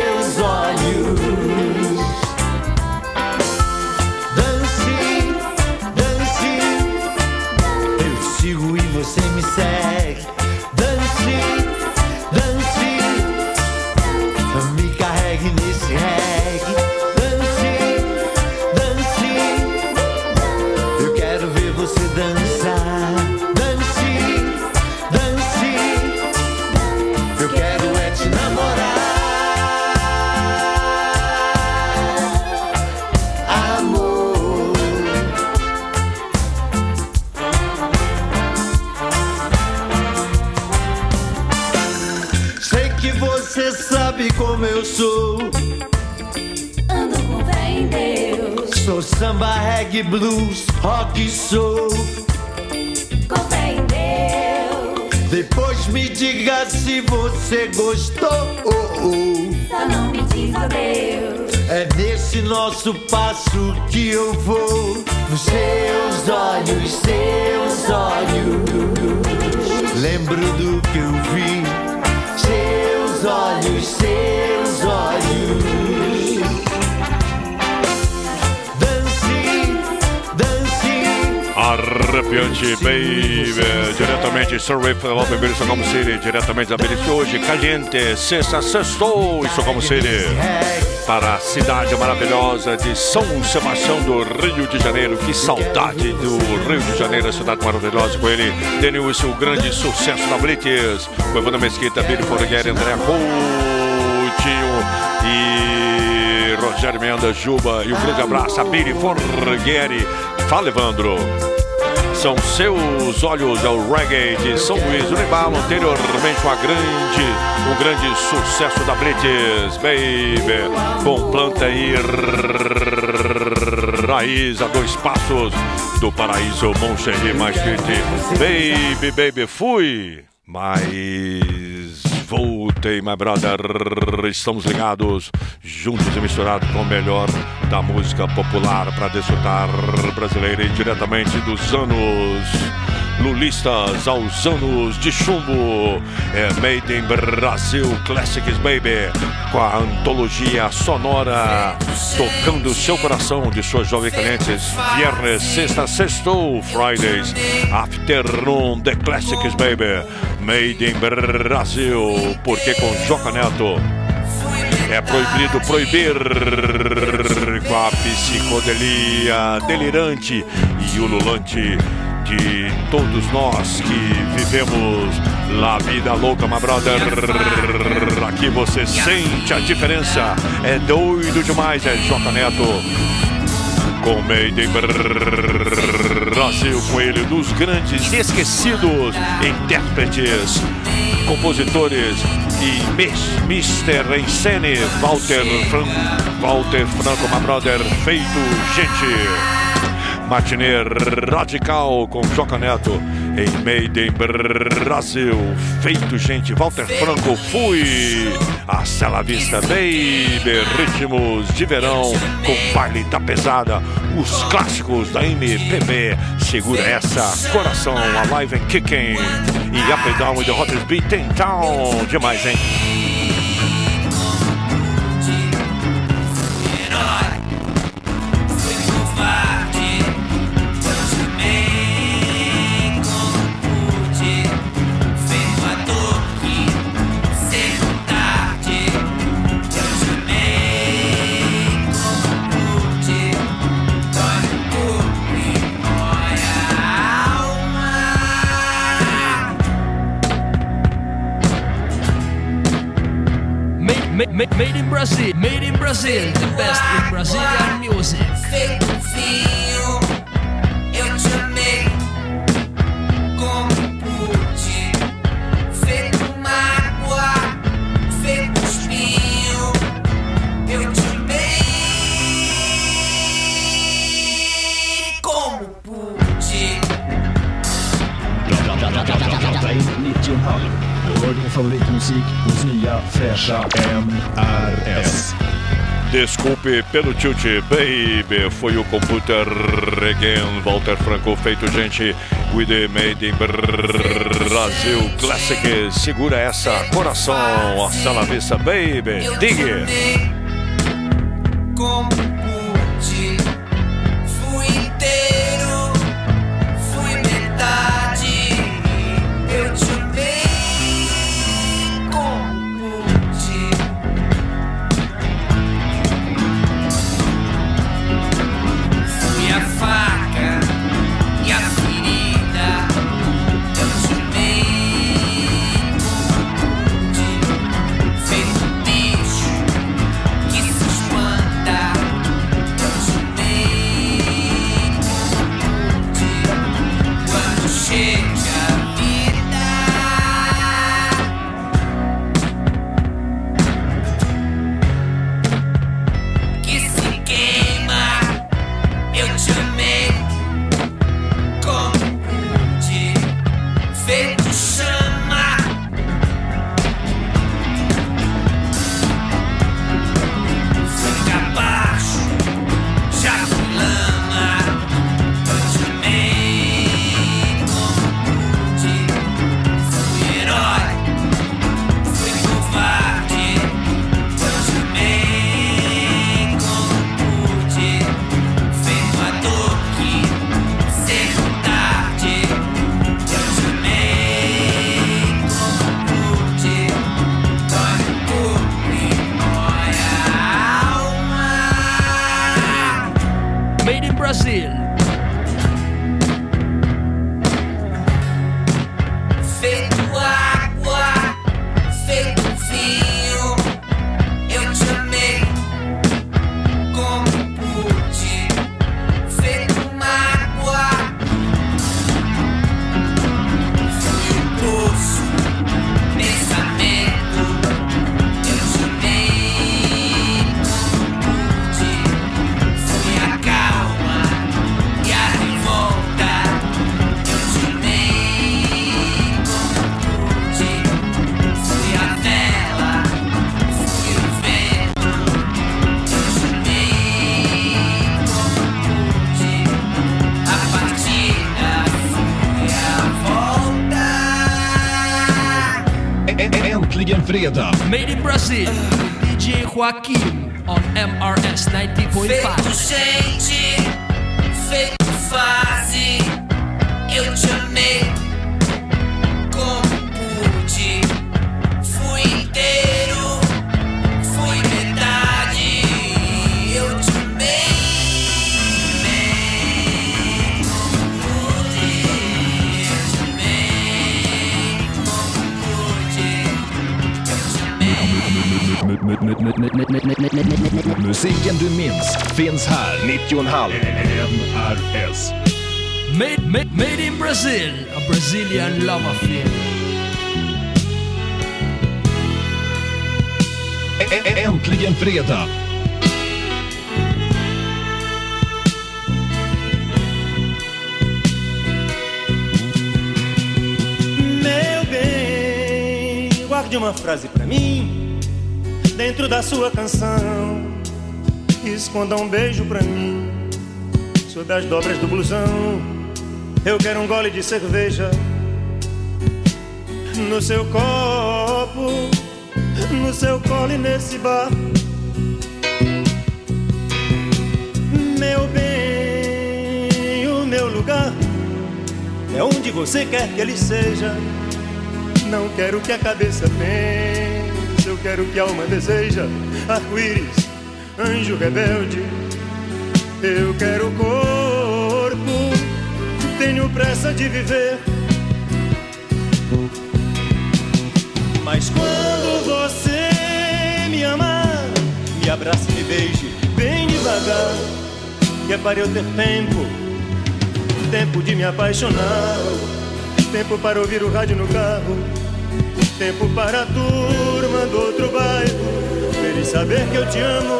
dance, dance. Eu sigo e você me segue. Dance, dance. Me carregue nesse reggae. Dance, dance. Eu quero ver você dançar. Dance, dance. Eu quero é te namorar. Amor. Sei que você sabe como eu sou. Ando com fé em Deus. Sou samba, reggae, blues, rock, soul. Com fé em Deus. Depois me diga se você gostou. Só não me diz adeus. É nesse nosso passo que eu vou. Nos seus olhos, lembro do que eu vi. Seus olhos, dance, dance. Arrepiante, baby. Diretamente de Surrey, Love Baby, Socorro City. Diretamente da Belice hoje, caliente, sextou em Socorro City. Para a cidade maravilhosa de São Sebastião do Rio de Janeiro. Que saudade do Rio de Janeiro, a cidade maravilhosa. Com ele, Denilson, o grande sucesso da Blitz. Com Evandro Mesquita, Billy Forgueri, André Coutinho e Rogério Mendes, Juba. E um grande abraço a Billy Forgueri. Fala, Evandro. São seus olhos, é o reggae de São Luís do Embalo, anteriormente um grande sucesso da Blitz, baby, com planta e raiz a 2 passos do paraíso Moncherry mais quente. Baby, fui, mas voltei, my brother. Estamos ligados, juntos e misturados com o melhor da música popular para desfrutar brasileira e diretamente dos anos lulistas aos anos de chumbo. É Made in Brasil Classics, baby, com a antologia sonora tocando o seu coração de suas jovens clientes. Viernes, sexta, sextou, Fridays, afternoon, the Classics, baby. Made in Brasil, porque com Joca Neto é proibido proibir, com a psicodelia delirante e ululante de todos nós que vivemos la vida louca, my brother. Aqui você sente a diferença, é doido demais, é Joca Neto com Made in Brasil, com ele, dos grandes esquecidos intérpretes, compositores e Mister em Scene, Walter Franco, my brother, feito gente. Matinê radical com Joca Neto em Made in Brasil, feito gente. Walter Franco, fui. Hasta la vista, baby. Ritmos de verão com baile da pesada, os clássicos da MPB. Segura essa, coração, alive and kicking. E up and down with the hottest beat in town. Demais, hein? Made in Brazil, the best in Brazilian music. Feito fio, eu te amei como pude. Feito mágoa, feito espinho, eu te amei como pude. Du hör din favoritmusik hos nya fräscha MRS. Desculpe pelo tilt, baby. Foi o Computer Again, Walter Franco, feito gente with the Made in Brasil Classic. Segura essa, coração, hasta la vista, baby. Diga. Como pude, fui inteiro, fui metade. Eu te amei como pude. Fui a faca e a ferida. Eu te amei como pude. Feito bicho que se espanta. Eu te amei como pude. Quando chega a vida que se queima, eu te amei como pude, feito chama. Fui capacho, já fui lama. Eu te amei como pude. Fui herói, fui covarde. Eu te amei como pude. Feito a dor que cedo ou tarde. Eu te amei como pude. Dói o corpo e mói a alma. Made in Brazil. Feito água, feito vinho. Eu te amei como pude. Feito mágoa. Fui o poço, pensamento. Eu te amei como pude. Fui a calma e a revolta. Eu te amei como pude. Fui a vela, fui o vento. Eu te amei como pude. A partida fui a volta. Äntligen fredag. Made in Brazil with DJ Joaquim on MRS 90.5. Feito gente, feito fase. Eu te amei como pude. Fui inteiro, fui metade. Eu te amei como pude. Eu te amei como pude. Eu te amei. Musiken du minns finns här. 90,5 MRS. Made in Brazil, a Brazilian love affair. Äntligen fredag. Meu bem, guarde uma frase pra mim dentro da sua canção. Esconda um beijo pra mim sob as dobras do blusão. Eu quero um gole de cerveja no seu copo, no seu colo e nesse bar. Meu bem, o meu lugar é onde você quer que ele seja. Não quero que a cabeça pense, eu quero que a alma deseja. Arco-íris, anjo rebelde, eu quero o corpo, tenho pressa de viver. Mas quando você me amar, me abrace e me beije bem devagar, que é para eu ter tempo, tempo de me apaixonar, tempo para ouvir o rádio no carro, tempo para a turma do outro bairro, eles saber que eu te amo.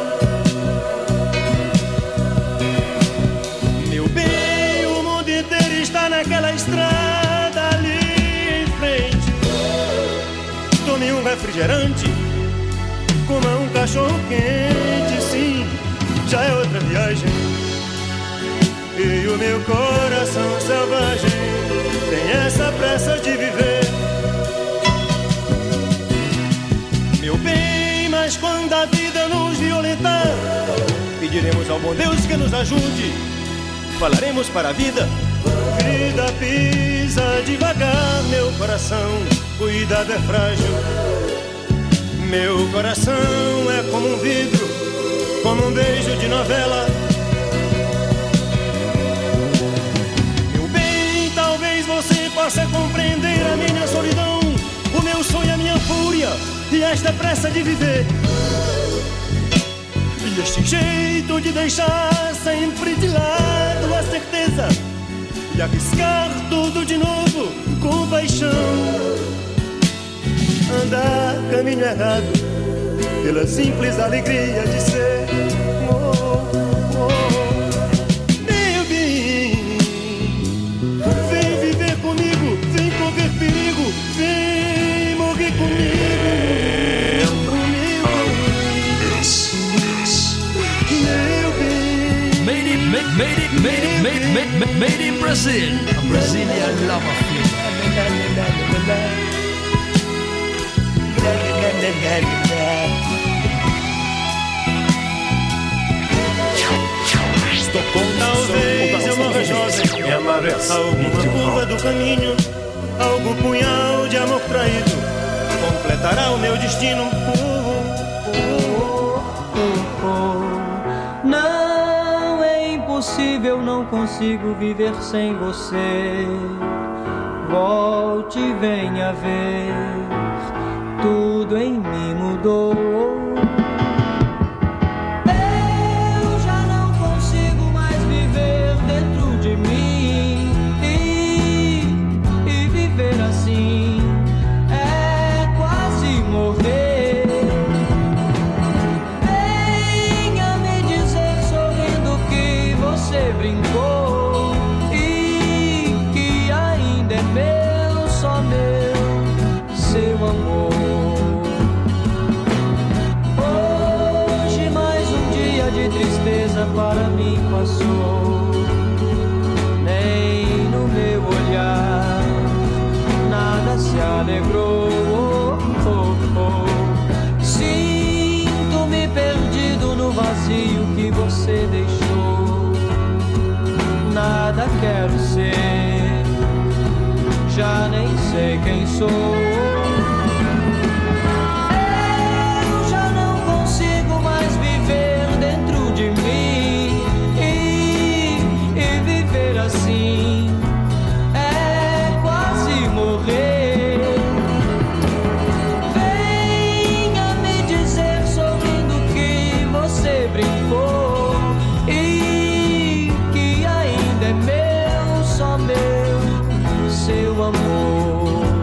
Meu bem, o mundo inteiro está naquela estrada ali em frente. Tome um refrigerante coma um cachorro quente, sim, já é outra viagem. E o meu coração selvagem tem essa pressa de viver. Meu bem, mas quando a vida nos violentar, pediremos ao bom Deus que nos ajude. Falaremos para a vida: vida, pisa devagar, meu coração, cuidado, é frágil. Meu coração é como um vidro, como um beijo de novela. Meu bem, talvez você possa compreender a minha solidão, o meu sonho, a minha fúria e esta pressa de viver. E este jeito de deixar sempre de lado a certeza e arriscar tudo de novo com paixão. Andar caminho errado pela simples alegria de ser. Meu bem, vem viver comigo, vem correr perigo, vem morrer comigo. Made in Brazil, a Brazilian love affair. Talvez eu morra jovem, alguma curva do caminho, algum punhal de amor traído completará o meu destino. Não é impossível, não consigo viver sem você. Volte e venha ver, tudo em mim mudou. Eu já não consigo mais viver dentro de mim e viver assim é quase morrer. Venha me dizer sorrindo que você brincou e que ainda é meu, só meu, seu amor. Hoje mais um dia de tristeza para mim passou. Nem no meu olhar nada se alegrou. Sinto-me perdido no vazio que você deixou. Nada quero ser, já nem sei quem sou. Eu já não consigo mais viver dentro de mim e viver assim é quase morrer. Venha me dizer sorrindo que você brincou e que ainda é meu, só meu, seu amor.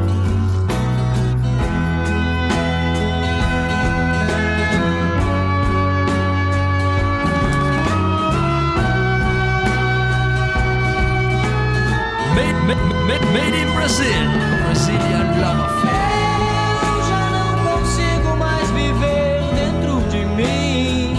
Made in Brazil, Brazilian love affair. Eu já não consigo mais viver dentro de mim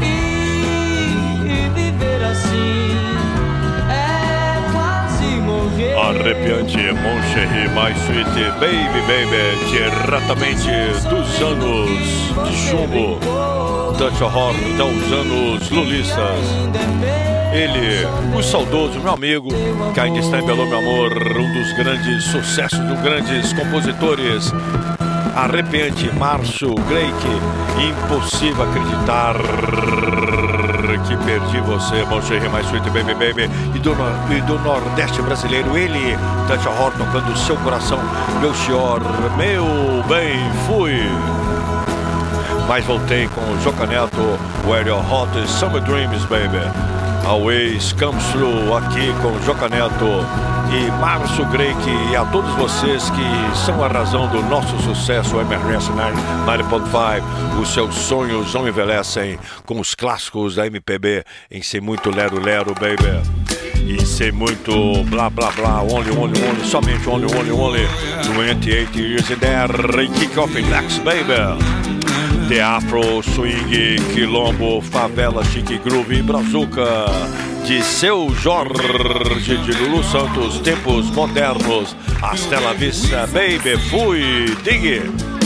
e viver assim é quase morrer. Arrepiante, Mon Chéri, My Sweet Baby, diretamente dos anos de chumbo, Touch of Horror, dos anos lulistas. Ele, o saudoso, meu amigo, que ainda está em Belo, meu amor, um dos grandes sucessos, dos grandes compositores. Arrepiante, Márcio Greik. Impossível acreditar que perdi você, Mon Chéri, My Sweet Baby. E do Nordeste brasileiro, ele, Touch of Horror, tocando o seu coração, meu senhor, meu bem, fui. Mas voltei com o Joca Neto, Where Your Hot Summer Dreams, baby. Always Comes Through, aqui com o Joca Neto e Márcio Greik, e a todos vocês que são a razão do nosso sucesso, o MRS 90.5. Os seus sonhos não envelhecem, com os clássicos da MPB, em ser muito lero-lero, baby. E ser muito blá blá blá, only, somente only. 28 years in there, kick off in next, baby. The Afro Swing, Quilombo, Favela, Chique Groove, Brazuca, de Seu Jorge, de Lulu Santos, Tempos Modernos, Hasta la Vista, Baby, fui, digue.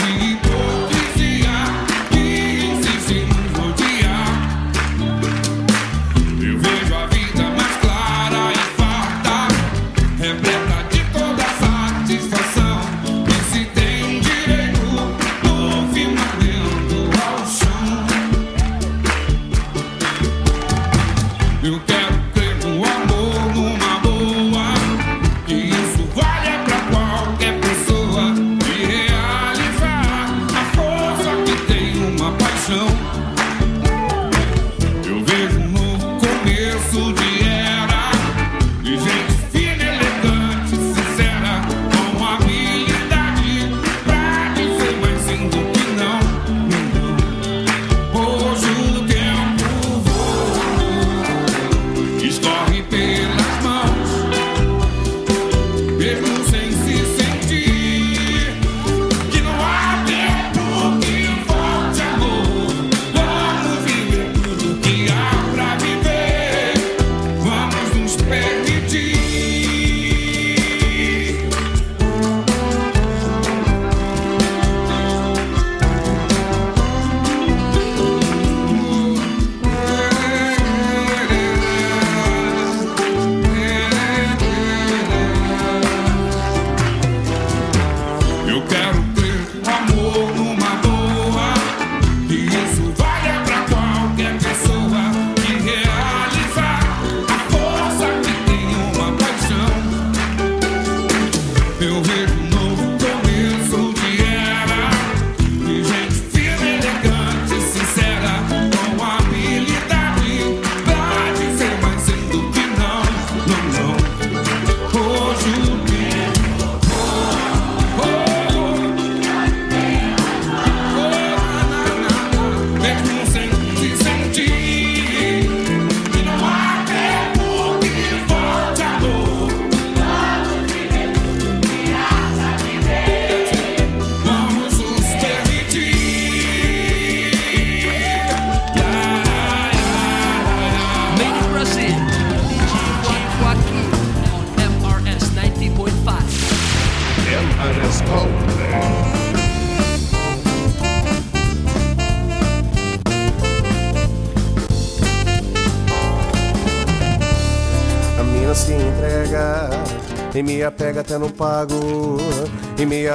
E me apega até no pago, e me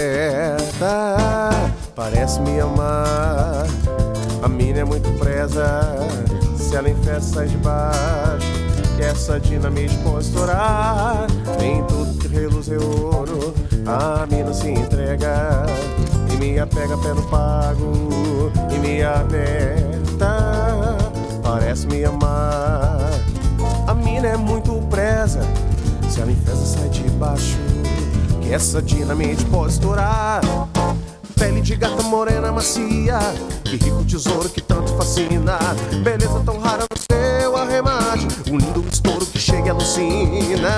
aperta, parece me amar. A mina é muito presa, se ela em festa sai de baixo, que essa dinamite pode estourar. Em tudo que reluz é ouro, a mina se entrega, e me apega até no pago, e me aperta, parece me amar. A mina é muito presa, se ela em festa sai de baixo, que essa dinamite pode estourar. Pele de gata morena macia, que rico tesouro que tanto fascina. Beleza tão rara no seu arremate, um lindo estouro que chega e alucina.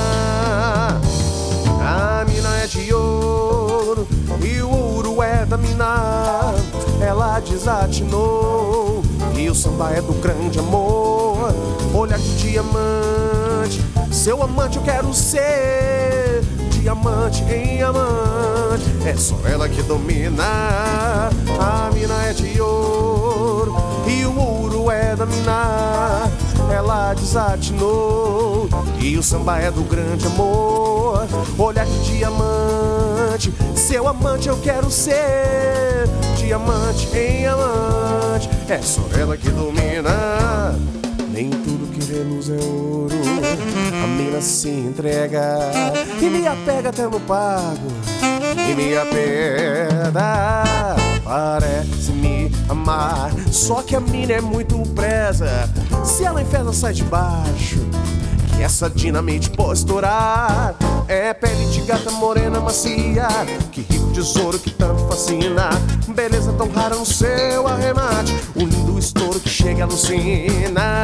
A mina é de ouro e o ouro é da mina. Ela desatinou e o samba é do grande amor. Olhar de diamante, seu amante eu quero ser. Diamante em amante, é só ela que domina. A mina é de ouro e o ouro é da mina. Ela desatinou e o samba é do grande amor. Olhar de diamante, seu amante eu quero ser. Diamante em amante, é só ela que domina. Nem tudo que reluz é ouro, a mina se entrega e me apega até no pago, e me aperta, parece me amar. Só que a mina é muito presa, se ela em festa sai de baixo, que essa dinamite pode estourar. É pele de gata morena macia, que rico tesouro que tanto fascina. Beleza tão rara no seu arremate, um lindo estouro que chega e alucina.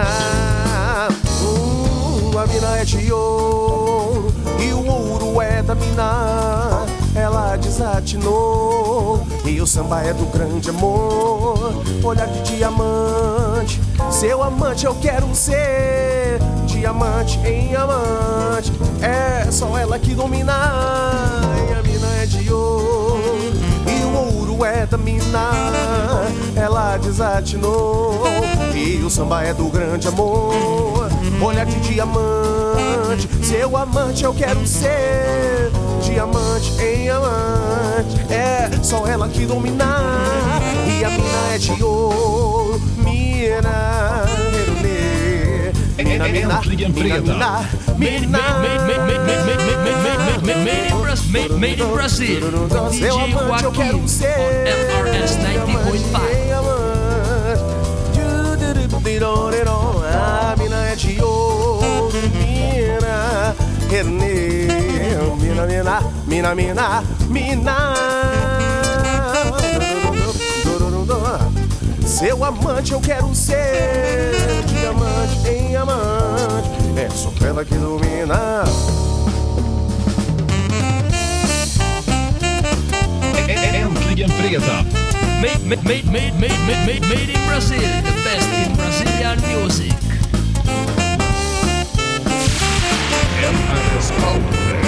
A mina é de ouro e o ouro é da mina. Ela ela desatinou. E o samba é do grande amor, olhar de diamante. Seu amante eu quero ser, diamante em amante. É só ela que domina, e a mina é de ouro, e o ouro é da mina. Ela desatinou, e o samba é do grande amor, olhar de diamante. Seu amante eu quero ser, diamante em amante. É só ela que domina, e a mina é de ouro. Mina, mina, mina, mina, mina, Made in Brazil, DJ Joaquim on MRS 90.5. A mina é de ouro, mina, mina, mina, mina, mina, mina. Seu amante eu quero ser, diamante em amante. É só ela que domina. Äntligen fredag. Made in Brazil, the best in Brazilian music. MRS Power.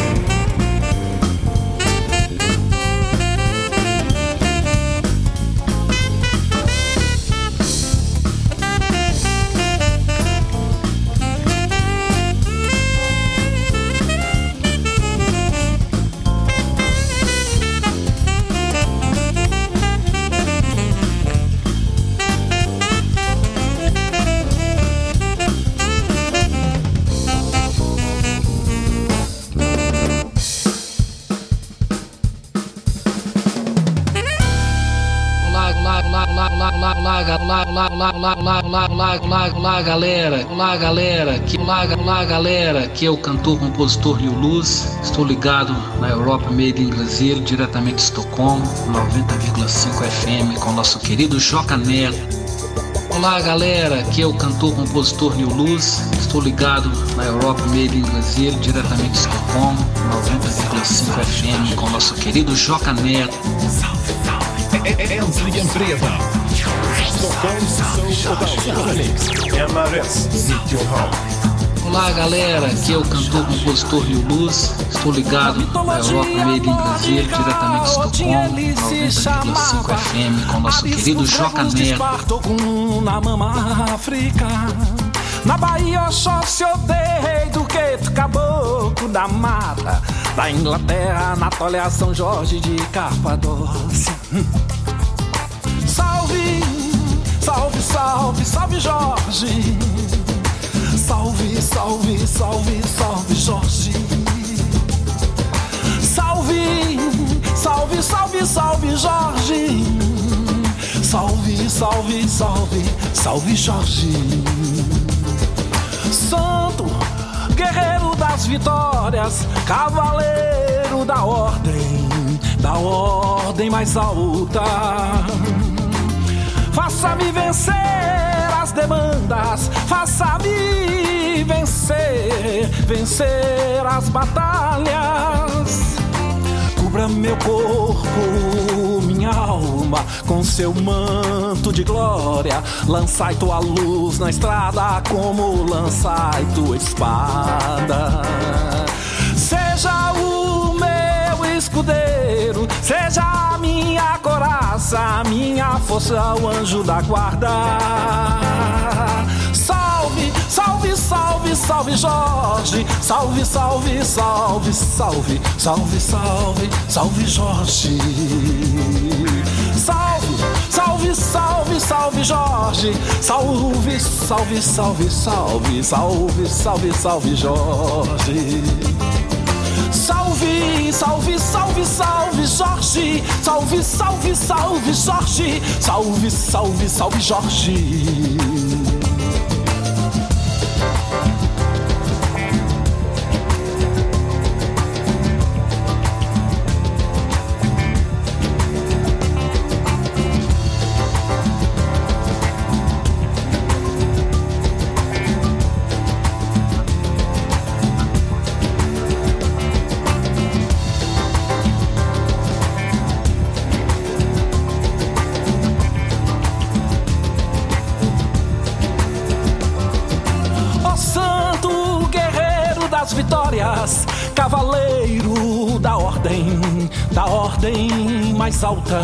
Olá galera, que é o cantor, compositor Liu Luz. Estou ligado na Europa, Made in Brazil, diretamente de Estocolmo, 90,5 FM, com o nosso querido Joca Neto. Olá galera, que é o cantor, compositor Liu Luz. Estou ligado na Europa, Made in Brazil, diretamente de Estocolmo, 90,5 FM, com o nosso querido Joca Neto. Äntligen fredag. Stockholms MRS 90,5. Olá galera, aqui é o cantor, compositor Liu Luz. Estou ligado na Europa, Made in Brazil, diretamente de Estocolmo, 90,5 FM, com o nosso querido Joca Neto. Na mama África, na Bahia Oxóssi odeio do Queto Caboclo da Mata, da Inglaterra, Anatólia, São Jorge de Capadócia. Salve, salve, salve, salve Jorge. Salve, salve, salve, salve Jorge. Salve, salve, salve, salve Jorge. Salve, salve, salve, salve Jorge. Santo, guerreiro das vitórias, cavaleiro da ordem mais alta. Faça-me vencer as demandas, faça-me vencer as batalhas. Cubra meu corpo, minha alma, com seu manto de glória. Lançai tua luz na estrada, como lançai tua espada. Seja o meu escudeiro, seja a minha coraça, a minha força, o anjo da guarda. Salve, salve, salve, salve Jorge. Salve, salve, salve, salve, salve, salve, salve Jorge. Salve, salve, salve, salve Jorge. Salve, salve, salve, salve, salve, salve, salve Jorge. Salve, salve, salve, salve Jorge. Salve, salve, salve Jorge. Salve, salve, salve Jorge. da ordem mais alta.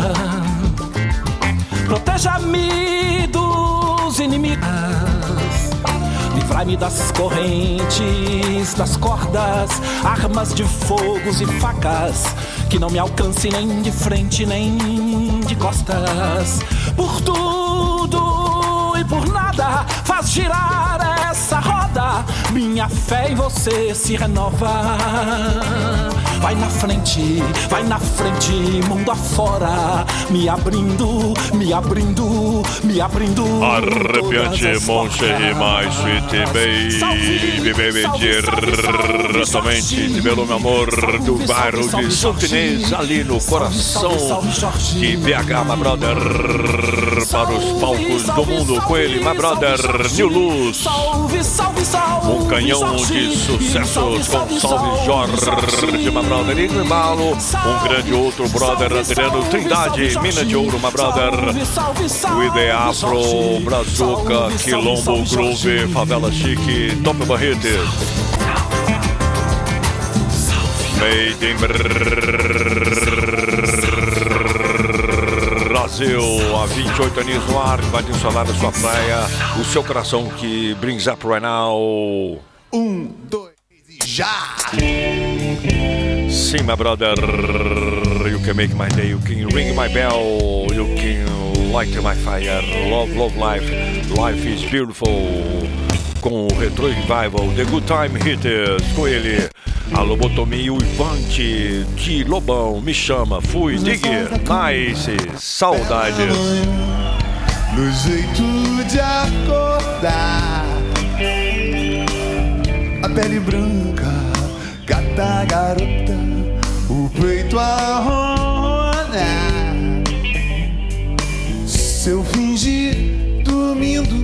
Proteja-me dos inimigos, livrai-me das correntes, das cordas, armas de fogos e facas, que não me alcance nem de frente nem de costas. Por tudo e por nada faz girar essa roda, minha fé em você se renova. Vai na frente, mundo afora, me abrindo, me abrindo, me abrindo. Arrepiante, Moncherry, mais sweet baby, diretamente pelo meu amor do bairro de Santinês, ali no coração de BH, my brother, para os palcos do mundo com ele, my brother, New Luz, um canhão de sucessos com Salve Jorge, my brother, e no embalo, um grande outro brother, Adriano Trindade, Mina de Ouro, my brother, o Ideafro, Brazuca, Quilombo, Groove, Favela Chique, Top Barretes, Made in Brasil, há 28 anos no ar, vai insolar a sua praia, o seu coração que brings up right now. 1, 2 e já! Sim, my brother, you can make my day, you can ring my bell, you can light my fire, love, love life, life is beautiful. Com o Retro Revival, The Good Time Hitters, com ele, a lobotomia uivante de Lobão, me chama, fui, digger, nice, saudades. No jeito de acordar, a pele branca, gata garota, o peito a rolar. Se eu fingir dormindo,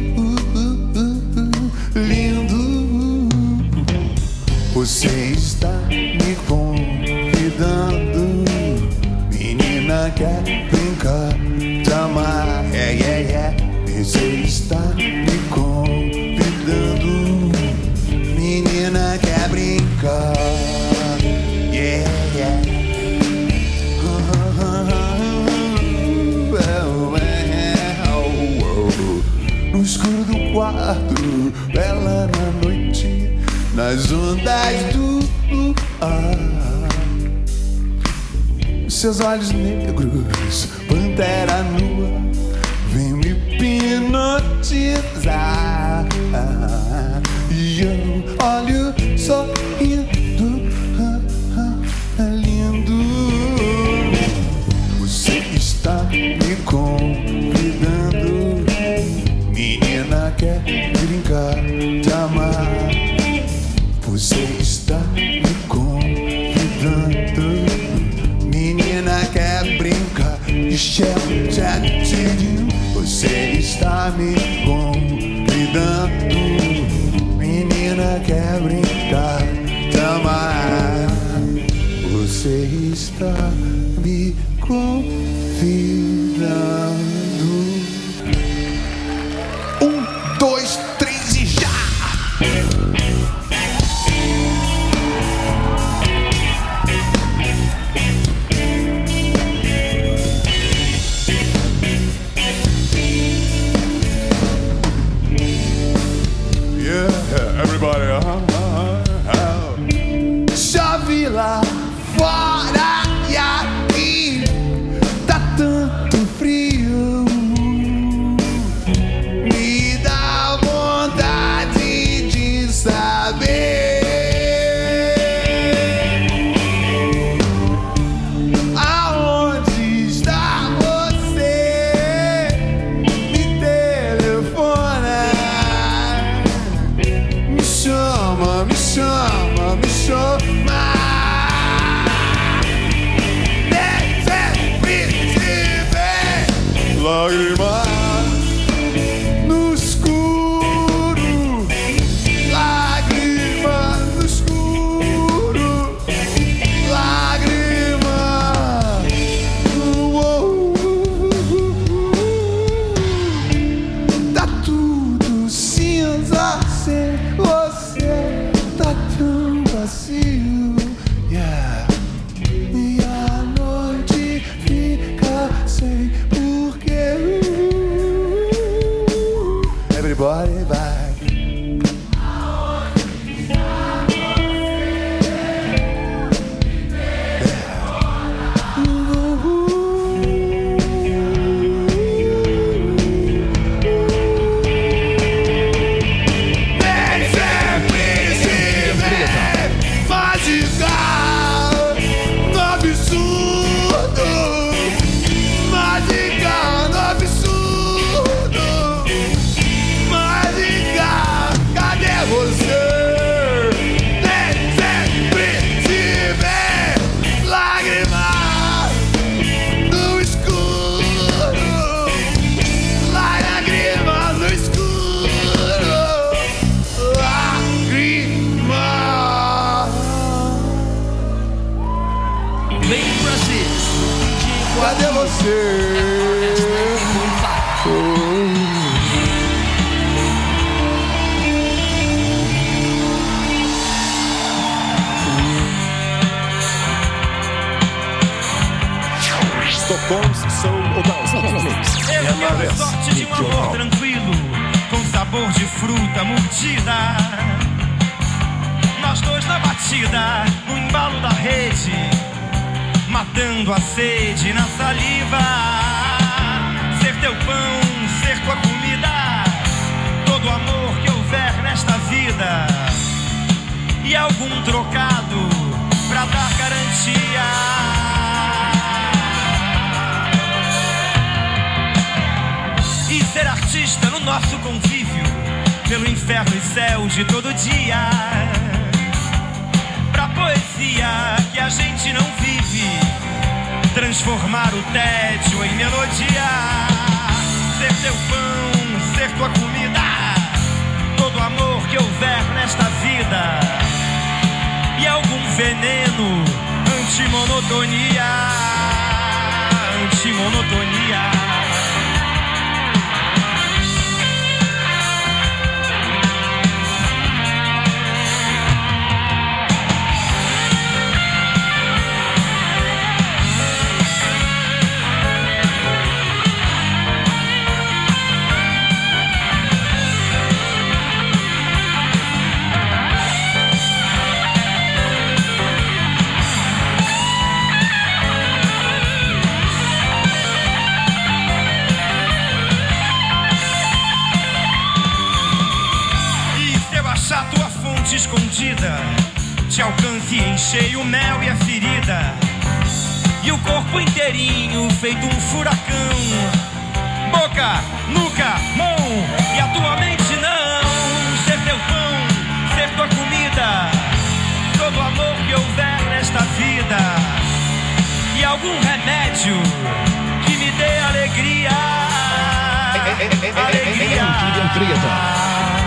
lindo, você está me convidando. Menina, quer brincar, te amar, você está me convidando. Menina, quer brincar, no escuro do quarto, bela na noite, nas ondas do ar. Seus olhos negros, pantera nua, vem me hipnotizar. E eu olho sorrindo, lindo. Você está me convidando. Menina, quer brincar, te amar. Você está me convidando. Menina, quer brincar, você está me convidando. Menina, quer brincar, te amar. Você está me convidando. 1, 2, 3 e já! Yeah, everybody, chove lá fora e aqui tá tanto frio. Brasil. Cadê você? Stockholms Soul och Dance. Eu quero sorte de um amor tranquilo, com sabor de fruta mordida. Nós dois na batida, no embalo da rede, matando a sede na saliva. Ser teu pão, ser tua comida, todo o amor que houver nesta vida, e algum trocado pra dar garantia. E ser artista no nosso convívio, pelo inferno e céu de todo dia, pra poesia que a gente não vive, transformar o tédio em melodia. Ser teu pão, ser tua comida, todo o amor que houver nesta vida, e algum veneno, antimonotonia, antimonotonia. Escondida, te alcance em cheio o mel e a ferida, e o corpo inteirinho feito um furacão. Boca, nuca, mão, e a tua mente não. Ser teu pão, ser tua comida, todo o amor que houver nesta vida, e algum remédio que me dê alegria. Alegria.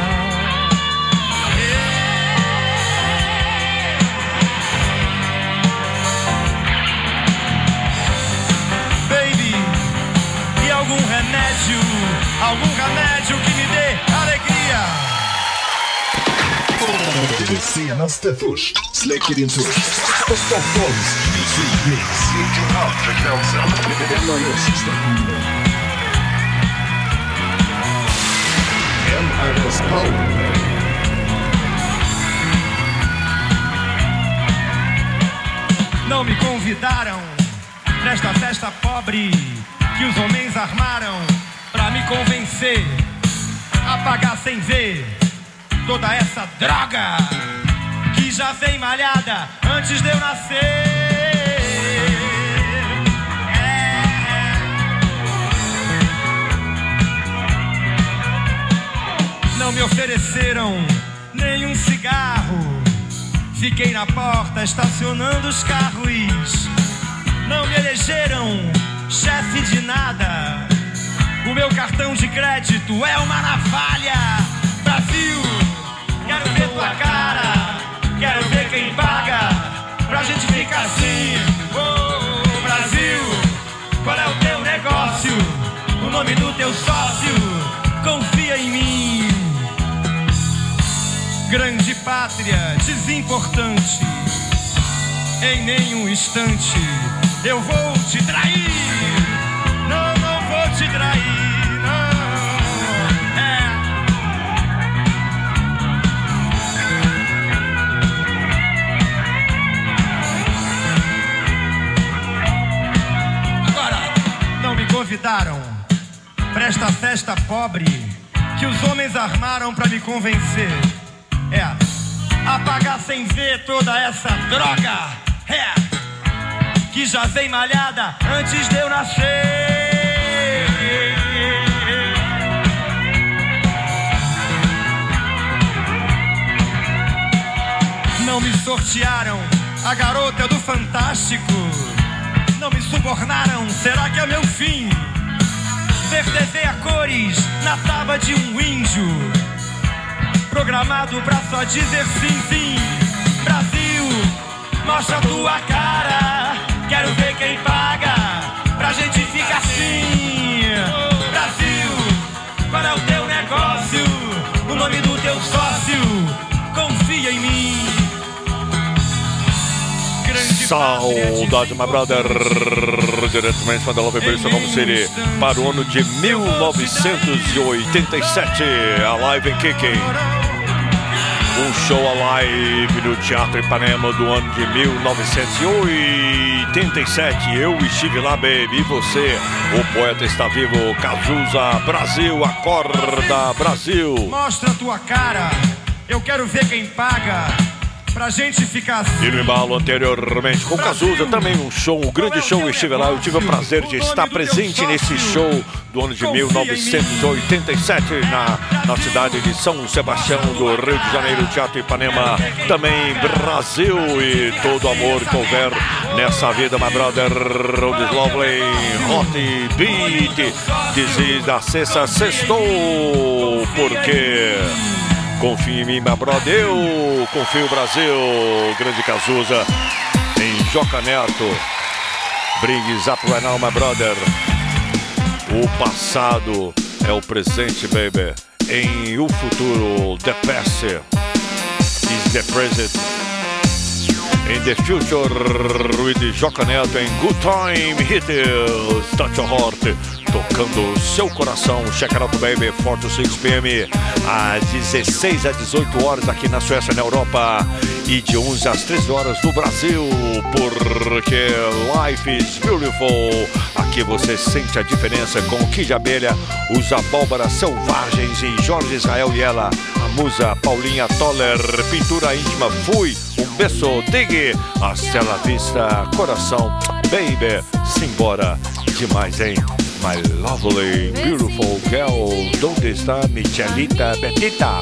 Algum remédio que me dê alegria. Det senaste först. Släcker din törst. Stockholms musikmix. Regionalfrekvensen. Den nöjesstationen. MRS Power. Não me convidaram pra esta festa pobre que os homens armaram pra me convencer a pagar sem ver toda essa droga que já vem malhada antes de eu nascer. Não me ofereceram nenhum cigarro, fiquei na porta estacionando os carros. Não me elegeram chefe de nada, o meu cartão de crédito é uma navalha. Brasil, quero ver tua cara, quero ver quem paga, pra gente ficar assim. Oh, Brasil, qual é o teu negócio, o nome do teu sócio, confia em mim. Grande pátria, desimportante, em nenhum instante eu vou te trair. Não, não vou te trair, não. Agora, não me convidaram pra esta festa pobre que os homens armaram pra me convencer. Apagar sem ver toda essa droga, que já vem malhada antes de eu nascer. Não me sortearam a garota do Fantástico, não me subornaram, será que é meu fim? Ver TV a cores na tábua de um índio, programado pra só dizer sim, sim. Brasil, mostra tua cara, quero ver quem Saudade, my brother. Diretamente da Love Beer, Stockholm City, para o ano de 1987. A Live and Kicking. Um show alive no Teatro Ipanema do ano de 1987. Eu estive lá, baby. E você? O poeta está vivo. Cazuza, Brasil, acorda, Brasil. Mostra a tua cara. Eu quero ver quem paga. Pra gente ficar assim. E no embalo anteriormente com Cazuza, também um show, um grande show. Eu estive lá, eu tive o prazer de estar presente nesse show do ano de 1987 na cidade de São Sebastião do Rio de Janeiro, Teatro Ipanema, também Brasil. E todo amor que houver nessa vida, my brother, this lovely hot beat, diz da sexta, sextou, porque confia em mim, my brother, eu confio no Brasil. Grande Cazuza em Joca Neto. Brings up right now, my brother. O passado é o presente, baby. Em o futuro, the past is the present. In the future, with Joca Neto em Good Time Hit Touch Your Heart, tocando seu coração. Check it out, baby. 4 to 6 p.m. às 16 às 18 horas aqui na Suécia, na Europa, e de 11 às 13 horas no Brasil, porque life is beautiful. Aqui você sente a diferença com o Kid Abelha, os Abóboras Selvagens e Jorge Israel e ela, a musa Paulinha Toller, pintura íntima Fui, um beijo, digue, hasta la vista, coração, baby, simbora, demais, hein? My lovely, beautiful girl, onde está Michelita Betita?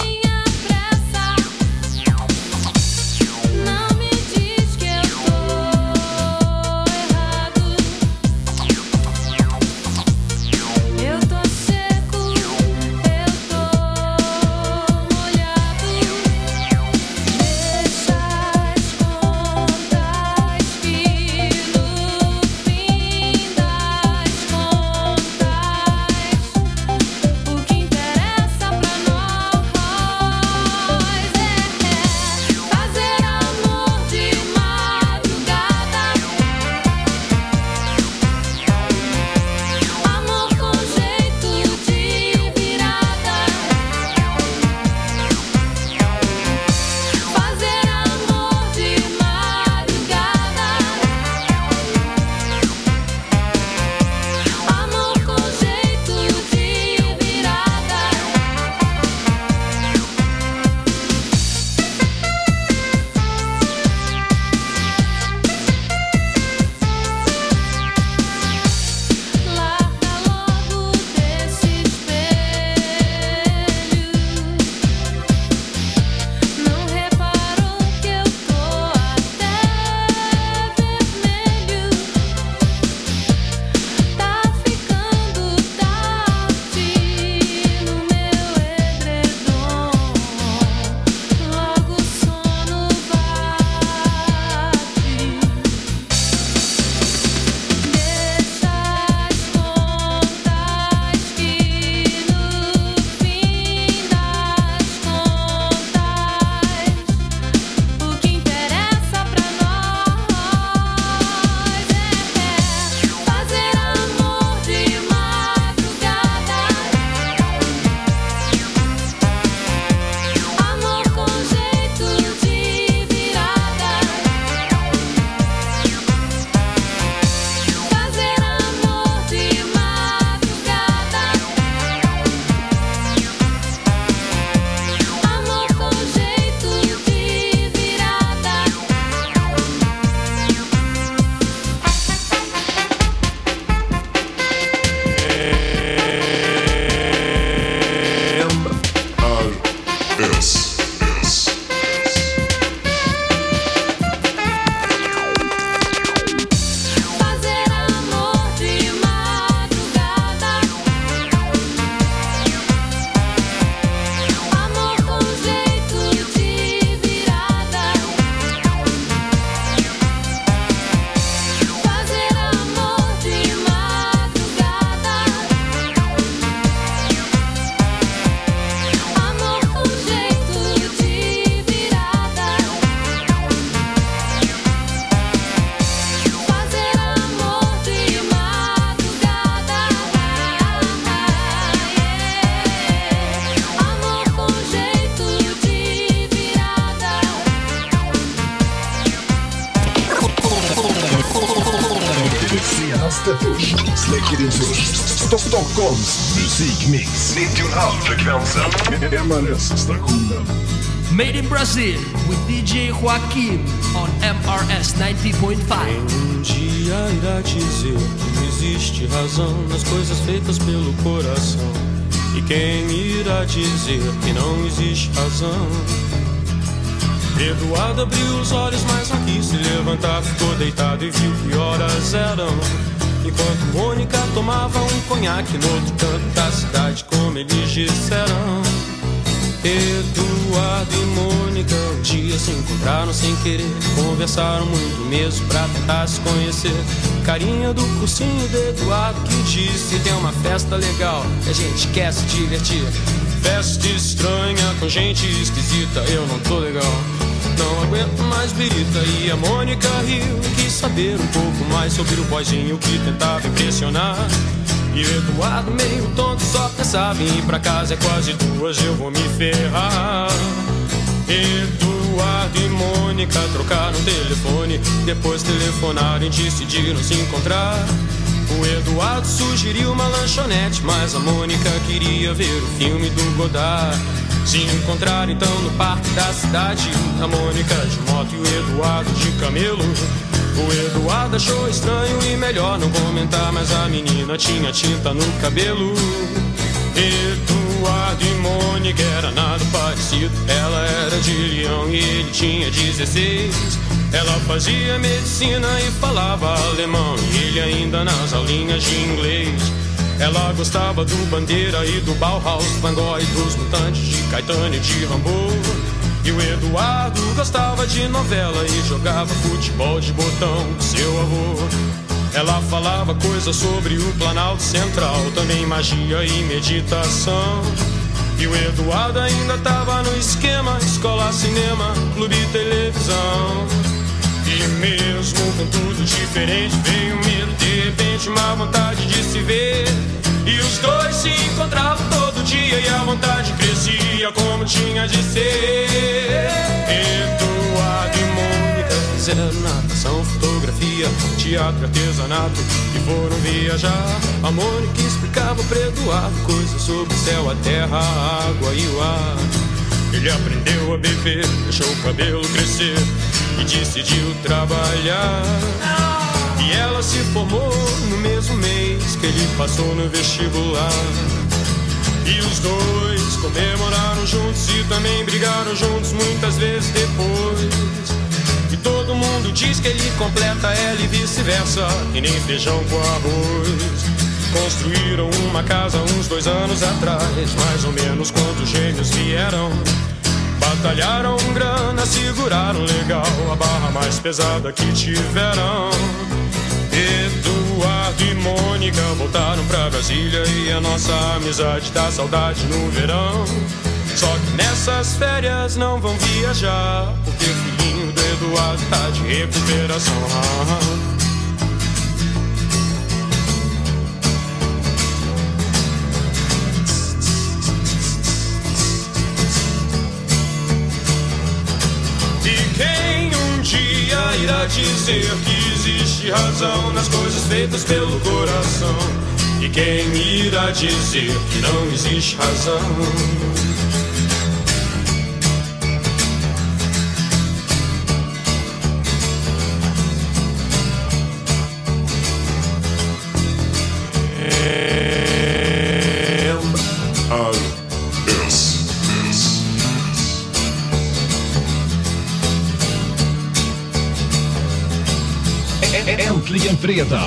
Senaste först, släcker din törst. Stockholms musikmix. 90,5 frekvensen. MRS-stationen. Made in Brazil with DJ Joaquim on MRS 90.5. Dia irá dizer que existe razão nas coisas feitas pelo coração. E quem irá dizer que não existe razão? Eduardo abriu os olhos, mas não quis se levantar. Ficou deitado e viu que horas eram. Enquanto Mônica tomava um conhaque no outro canto da cidade, como eles disseram. Eduardo e Mônica um dia se encontraram sem querer. Conversaram muito mesmo pra tentar se conhecer. Carinha do cursinho de Eduardo que disse: tem uma festa legal e a gente quer se divertir. Festa estranha com gente esquisita, eu não tô legal, não aguento mais birita. E a Mônica riu, quis saber um pouco mais sobre o boyzinho que tentava impressionar. E o Eduardo meio tonto só pensava em ir pra casa, é quase 2, eu vou me ferrar. Eduardo e Mônica trocaram telefone, depois telefonaram e decidiram se encontrar. O Eduardo sugeriu uma lanchonete, mas a Mônica queria ver o filme do Godard. Se encontraram então no parque da cidade, a Mônica de moto e o Eduardo de camelo. O Eduardo achou estranho e melhor não comentar, mas a menina tinha tinta no cabelo. Eduardo e Mônica era nada parecido. Ela era de Leão e ele tinha 16. Ela fazia medicina e falava alemão, e ele ainda nas aulinhas de inglês. Ela gostava do Bandeira e do Bauhaus, Van Gogh e dos Mutantes, de Caetano e de Rambo. E o Eduardo gostava de novela e jogava futebol de botão com seu avô. Ela falava coisas sobre o Planalto Central, também magia e meditação. E o Eduardo ainda tava no esquema: escola, cinema, clube e televisão. E mesmo com tudo diferente veio medo, de repente uma vontade de se ver. E os dois se encontravam todo dia e a vontade crescia como tinha de ser. Eduardo e Mônica fizeram natação, fotografia, teatro, artesanato e foram viajar. A Mônica explicava para Eduardo coisas sobre o céu, a terra, a água e o ar. Ele aprendeu a beber, deixou o cabelo crescer e decidiu trabalhar. E ela se formou no mesmo mês que ele passou no vestibular. E os dois comemoraram juntos e também brigaram juntos muitas vezes depois. E todo mundo diz que ele completa ela e vice-versa, e nem feijão com arroz. Construíram uma casa uns 2 anos atrás, mais ou menos quando os gêmeos vieram. Batalharam grana, seguraram legal a barra mais pesada que tiveram. Eduardo e Mônica voltaram pra Brasília e a nossa amizade dá saudade no verão. Só que nessas férias não vão viajar, porque o filhinho do Eduardo tá de recuperação. Irá dizer que existe razão nas coisas feitas pelo coração. E quem irá dizer que não existe razão? Äntligen fredag!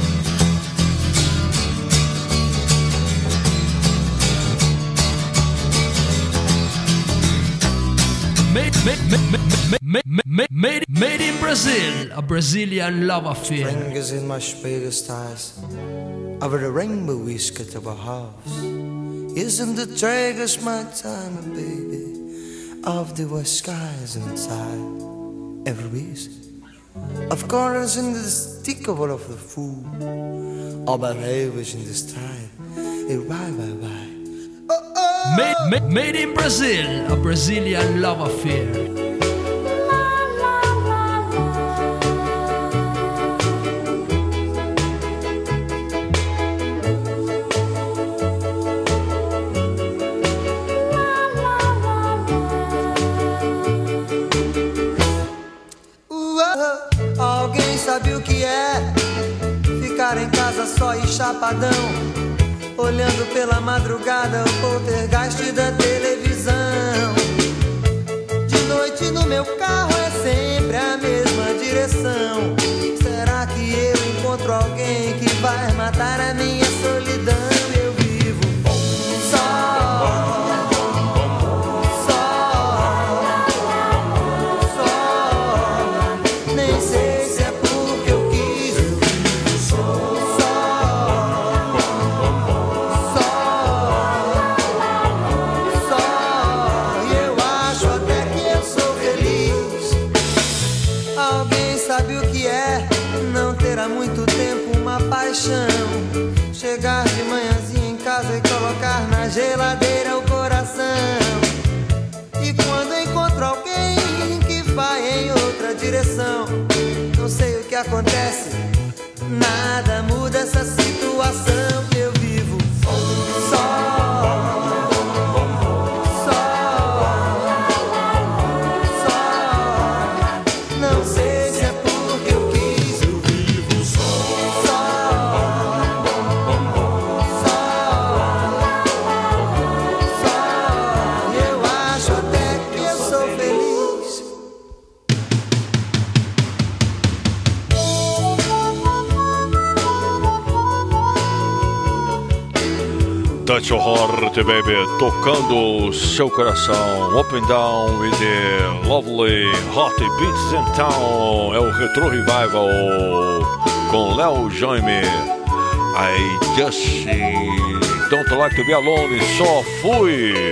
Made in Brazil, a Brazilian love affair. Fingers in my spider stars, over the rainbow whisked of a house. Isn't the tragus my time, baby, of the west skies inside every whisk? Of course, in the stick of all of the fool, all my ravers in the style, bye. Made in Brazil, a Brazilian love affair. Chegar em casa só e chapadão, olhando pela madrugada o poltergeist da televisão. De noite no meu carro é sempre a mesma direção. Será que eu encontro alguém que vai matar a minha solidão? Eu vivo só, nem sei se é porque eu quis. Eu vivo só, e eu acho até que eu sou feliz. Alguém sabe o que é não ter há muito tempo uma paixão? Chegar de manhãzinha em casa e colocar na geladeira o coração. E quando encontro alguém que vai em outra direção, não sei o que acontece, nada muda essa situação. Eu vivo não sei se é porque eu quis. Eu vivo eu acho até que eu sou feliz. Touch Your Heart, baby, tocando o seu coração. Up and Down with the lovely Hot Beats in Town. É o Retro Revival com Léo Jaime. I just don't like to be alone. Só fui.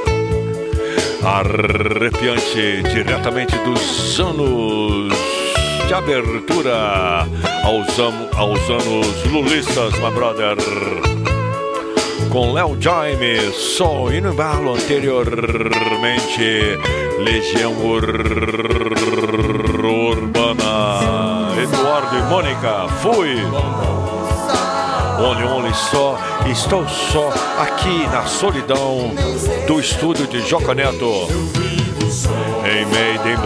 Arrepiante, diretamente dos anos de abertura aos anos lulistas, my brother. Com Léo Jaime, só e no embalo anteriormente, Legião Urbana, Eduardo e Mônica, fui. Only só, estou só aqui na solidão do estúdio de Joca Neto. Em Made in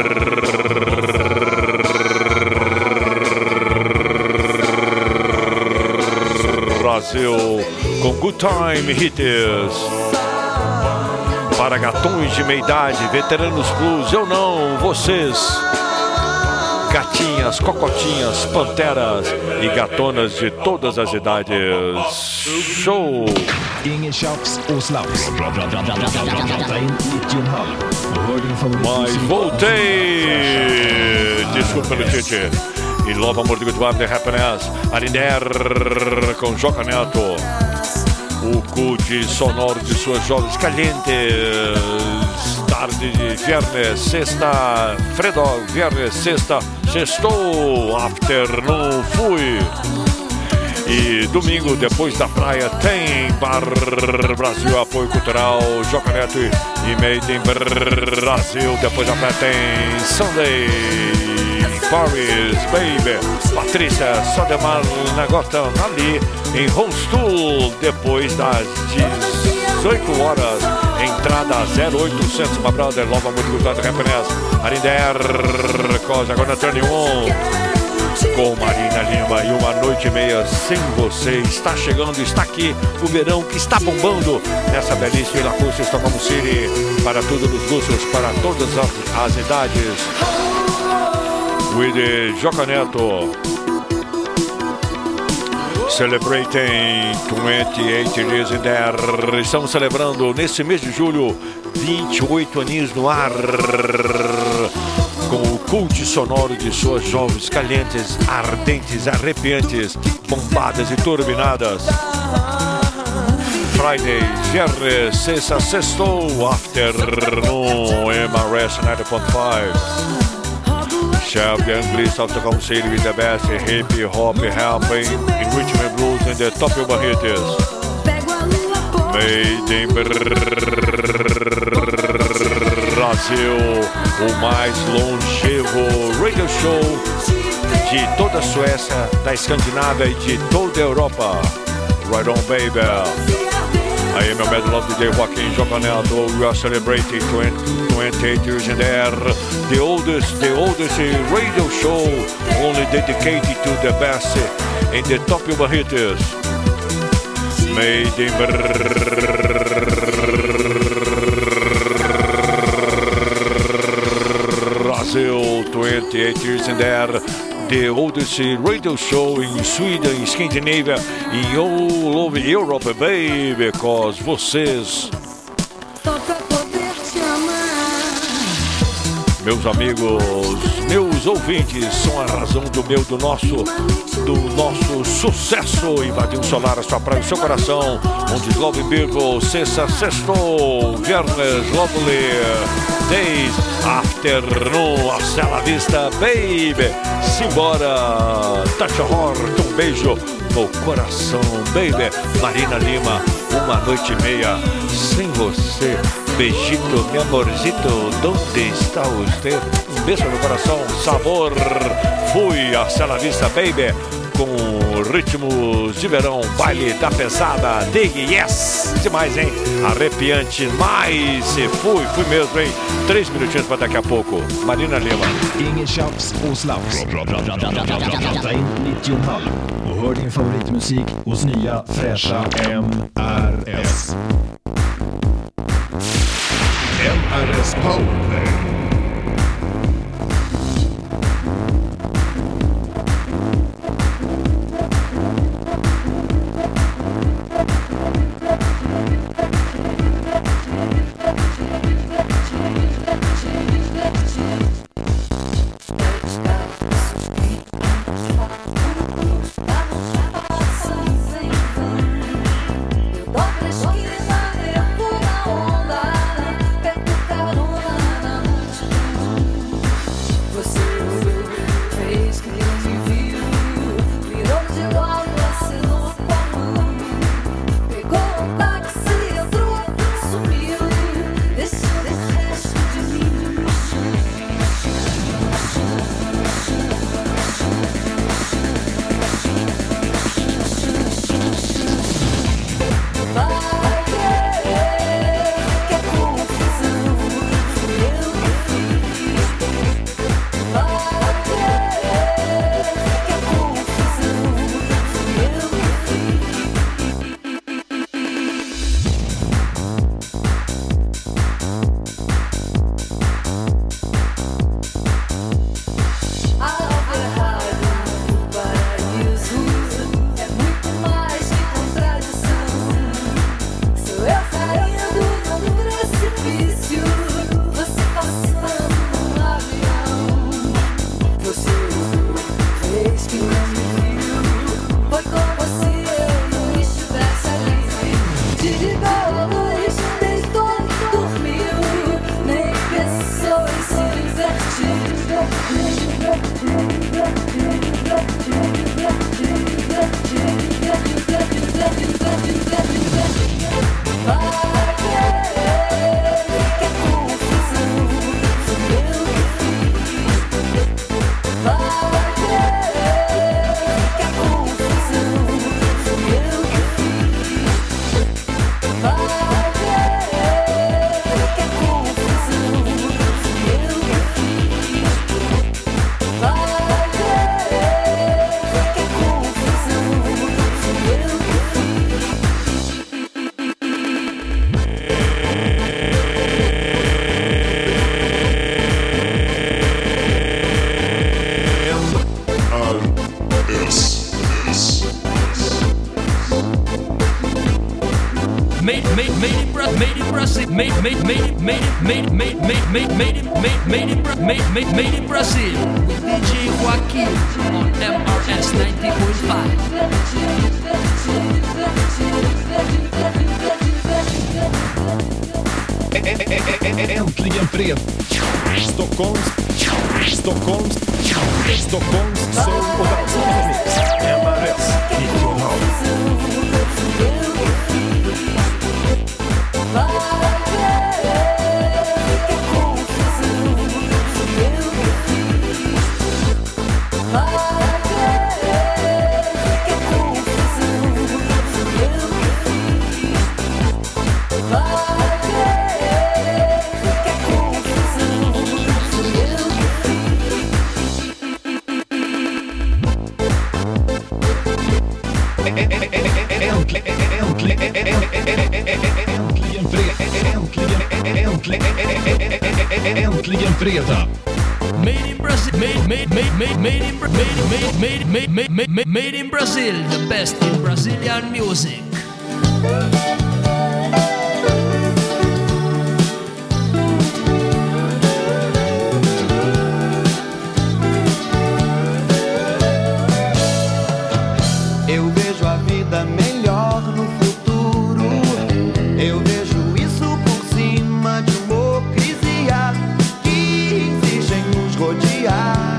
Brasil, com Good Time Hits. Para gatões de meia idade, veteranos blues, eu não, vocês. Gatinhas, cocotinhas, panteras e gatonas de todas as idades. Show! Mas voltei! Desculpa pelo Tite. E Love Amor de Good Vibe, The Happiness, Arinder com Joca Neto. O cult sonoro de suas jovens calientes. Tarde de viernes, sexta, Fredo, viernes, sexta, sextou, afternoon, fui. E domingo, depois da praia, tem Bar Brasil, apoio cultural, Joca Neto e Made in Brasil. Depois da praia tem Sunday Paris, baby. Patrícia Sodemar Nagotan ali em Homstool, depois das 18 horas. Entrada 0800, my brother, Love Amor de Good Vibe, Happiness, Arinder, Cosa, agora turn on. Com Marina Lima e uma noite e meia sem você. Está chegando, está aqui o verão que está bombando nessa belíssima Ilha Costa, Stockholm City. Para todos os gostos, para todas as idades. With Joca Neto. Celebrating 28 years in there. Estamos celebrando nesse mês de julho 28 aninhos no ar, com o cult sonoro de suas jovens calientes, ardentes, arrepiantes, bombadas e turbinadas. Friday, viernes, sexta, sextou, afternoon, MRS 90.5. Chef the English of Stockholm City with the best hip hop happening in rhythm and blues and the top of hits. Made in Brasil, o mais longevo radio show de toda a Suécia, da Escandinávia e de toda a Europa. Right on, baby. I am your mad love DJ Joaquim Joca Neto. We are celebrating 28 years in there. The oldest radio show, only dedicated to the best in the top Uber hits. Made in Brazil, 28 years in there. The oldest radio show in Sweden, Scandinavia, in all over Europe, baby, because vocês, meus amigos, meus ouvintes, são a razão do nosso sucesso. Invadindo o solar, a sua praia, o seu coração. Onde Love Virgo, sexta, sexto, viernes, lovely days, afternoon, hasta la vista, baby. Simbora, touch a heart, um beijo no coração, baby. Marina Lima, uma noite e meia sem você. Beijito, meu amorzito, onde está você? Um beijo no coração, sabor. Fui a Cela Vista, baby, com ritmos de verão, baile da pesada, dig, yes! Demais, hein? Arrepiante, mas fui mesmo, hein? 3 minutinhos para daqui a pouco. Marina Lima. Ingen tjafs och slafs. Prata in 90,5 och hör din favoritmusik hos nya fräscha MRS. MRS Power. Made in Brazil with DJ Joaquim on MRS 90.5. Äntligen fred. Stockholms soul och dansmix. MRS 90.5. Äntligen fredag. Made in Brazil, made in Brazil, the best in Brazilian music. Eu vejo a vida melhor no futuro. Eu vejo isso por cima de hipocrisia que exigem nos rodear.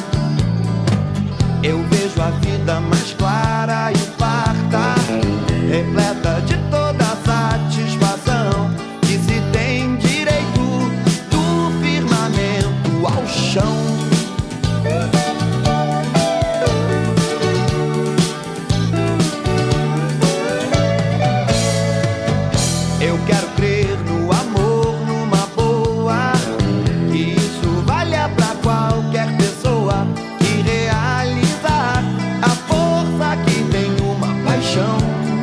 Eu vejo a vida mais clara e farta, repleta de toda a satisfação que se tem direito do firmamento ao chão. Eu quero crer no amor, numa boa, que isso valha pra qualquer pessoa que realizar a força que tem uma paixão.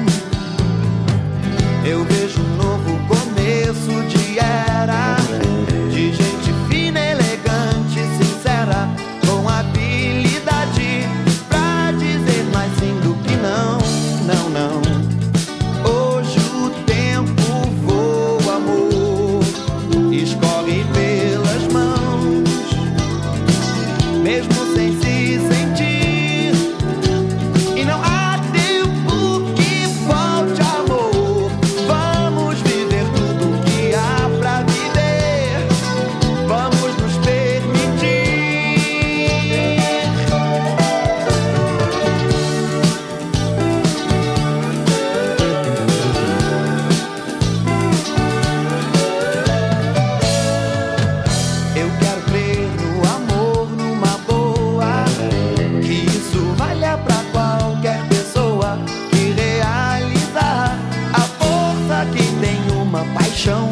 Eu vejo um novo começo de era, de gente fina, elegante, sincera, com habilidade pra dizer mais sim do que não, não, não. Hoje o tempo voa, amor, escorre pelas mãos, mesmo sem se sentir, e não há tempo que volte, amor. Vamos viver tudo que há pra viver, vamos nos permitir. Eu quero crer no amor, numa boa, que isso valha pra qualquer pessoa que realizar a força que tem uma paixão.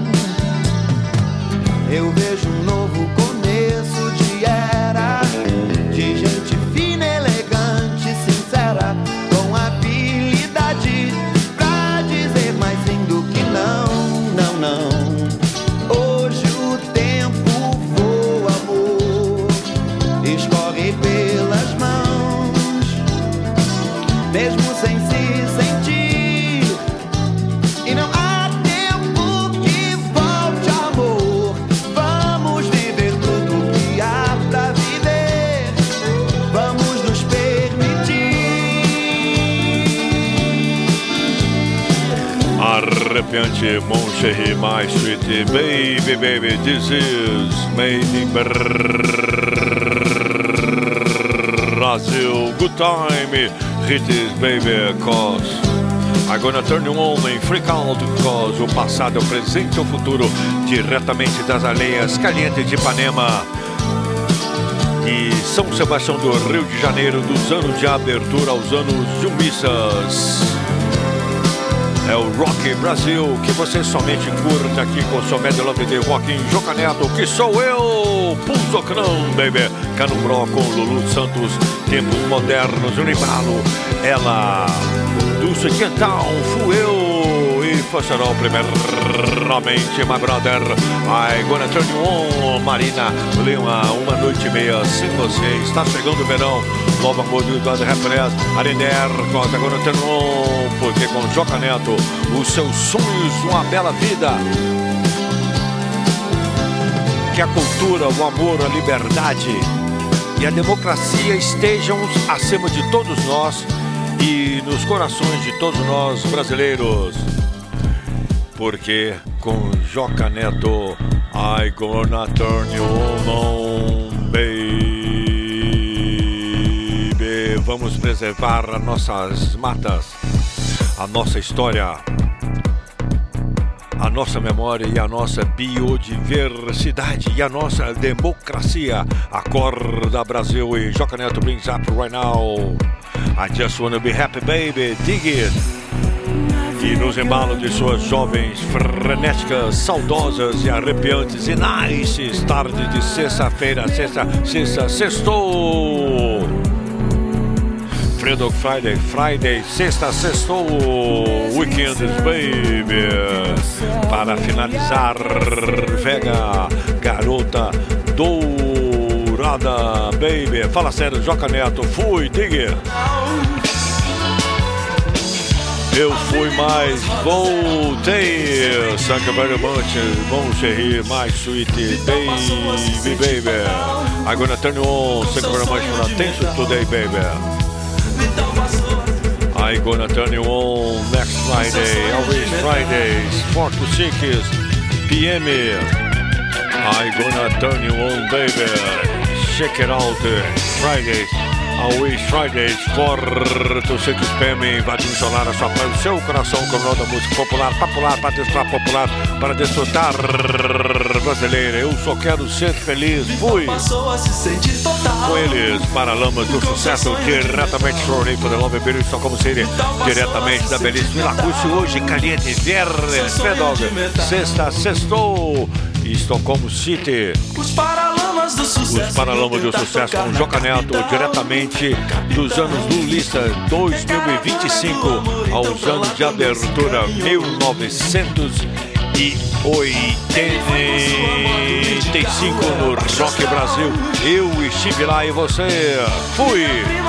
Eu vejo um novo começo de era, de gente fina, elegante, sincera, com habilidade pra dizer mais sim do que não, não, não. Hoje o tempo voa, amor, escorre pelas mãos, mesmo sem se sentir, e não há tempo que volte, amor. Vamos viver tudo que há pra viver, vamos nos permitir. Arrepiante, mon chéri, my sweet baby, baby, this is made in Brazil. Good time, hit this baby, cause I'm gonna turn you on and freak out, cause o passado, o presente e o futuro, diretamente das areias calientes de Ipanema e São Sebastião do Rio de Janeiro, dos anos de abertura aos anos de missas. É o Rock Brasil, que você somente curte aqui com o seu Medlove de Joaquim Joca Neto, que sou eu, Pulsocrão, baby. Canumbró com Lulu Santos, tempos modernos, Unibalo, ela, Dulce Quental, fui eu, e Fosserol, primeiramente, my brother, I gonna turn you on, Marina Lima, uma noite e meia, sem você, está chegando o verão, novo amor do Repress, Arender, nós agora turn you on, porque com Joca Neto, os seus sonhos, uma bela vida. Que a cultura, o amor, a liberdade e a democracia estejam acima de todos nós e nos corações de todos nós brasileiros. Porque com Joca Neto, I gonna turn you on, baby. Vamos preservar as nossas matas, a nossa história, a nossa memória e a nossa biodiversidade e a nossa democracia. Acorda, Brasil, e Joca Neto brings up right now. I just wanna be happy, baby, dig it. E nos embalos de suas jovens frenéticas, saudosas e arrepiantes e nices tarde de sexta-feira, sextou. Fredo Friday, sexta, sextou, Weekends, baby. Para finalizar, Vega, Garota Dourada, baby. Fala sério, Joca Neto, fui, diga. Eu fui, mas voltei. Thank you very much. Bon chéri, my sweet baby. I'm gonna turn you on. Thank you very much for attention today, baby. I'm gonna turn you on next Friday. Always Fridays, 4 to 6 p.m. I'm gonna turn you on, baby. Check it out, Fridays. Always Fridays, 4 to 6 p.m. Vai funcionar a sua praia, o seu coração com o da música popular, para desfrutar popular, para desfrutar brasileira. Eu só quero ser feliz. Fui com eles, Paralamas do Sucesso, diretamente de Floripa de Nova Ibero, só como seria diretamente da belíssima Lacúcio. Hoje, caliente, viernes, Fredog, sexta, sextou, Estocolmo City. Os Paralamas do Sucesso com Joca Neto, diretamente dos anos Lulista 2025 aos anos de abertura 1985 no Rock Brasil. Eu estive lá e você fui,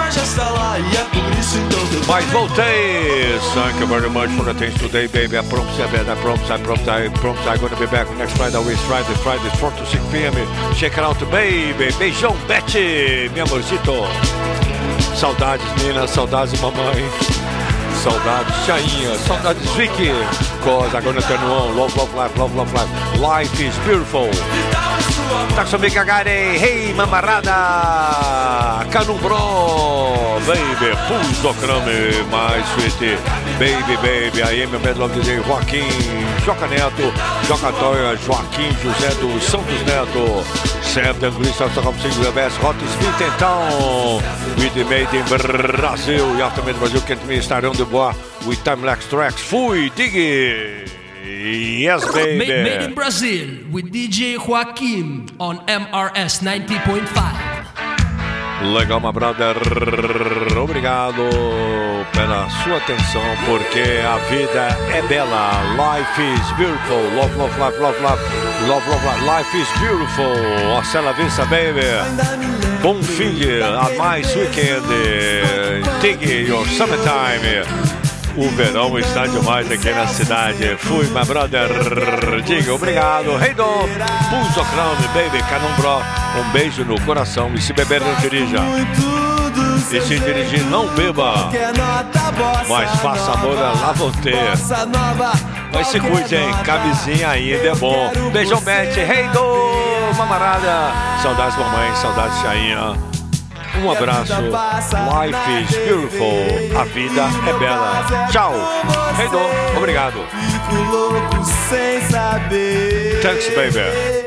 mas voltei. Thank you very much for the attention today, baby. I promise. I'm gonna be back next Friday, always Friday, 4 to 6 p.m. Check it out, baby. Beijão, Betty, meu amorcito. Saudades, Nina, saudades, mamãe. Saudades, Chainha, saudades, Vicky. Cause I'm gonna turn you on. Love life. Life is beautiful. Tack så mycket, Gary. Hej, mamarada. Canumbro, baby. Pulsocrame, my sweetie. Baby. I am a bad love DJ Joaquim, Joca Neto, Joca Toia, Joaquim José dos Santos Neto. Sempre Luiz Stockholm Single Best Hot Split in Town with the Made in Brasil. E altamente Brasil, can't me start on the bois with time-lapse tracks. Fui, dig. Yes, baby. Made in Brazil with DJ Joaquim on MRS 90.5. Legal, my brother. Obrigado pela sua atenção, porque a vida é bela. Life is beautiful. Love life. Life is beautiful. Hasta la vista, baby. Bom fim de a mais weekend. Take your summertime. O verão está demais aqui na cidade. Fui, my brother. Diga obrigado. Hey, do Pulso Crown, baby. Canumbro. Um beijo no coração. E se beber, não dirija. E se dirigir, não beba. Mas faça amor a lá você. Mas se cuidem. Camisinha ainda é bom. Beijão, Beth. Hey, do mamarada. Saudades, mamãe. Saudades, Chainha. Um abraço. Life is beautiful. A vida é bela. Tchau. Reido. Obrigado. Fico louco sem saber. Thanks, baby.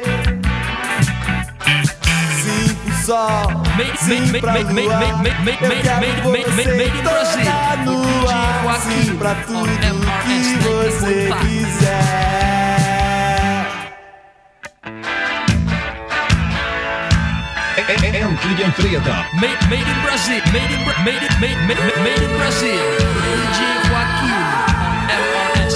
Cinco sol. Sim pra lua. Eu quero você toda nua. Sim pra tudo que você quiser. Äntligen fredag. Made in Brazil. Made in Brazil. DJ Joaquim on MRS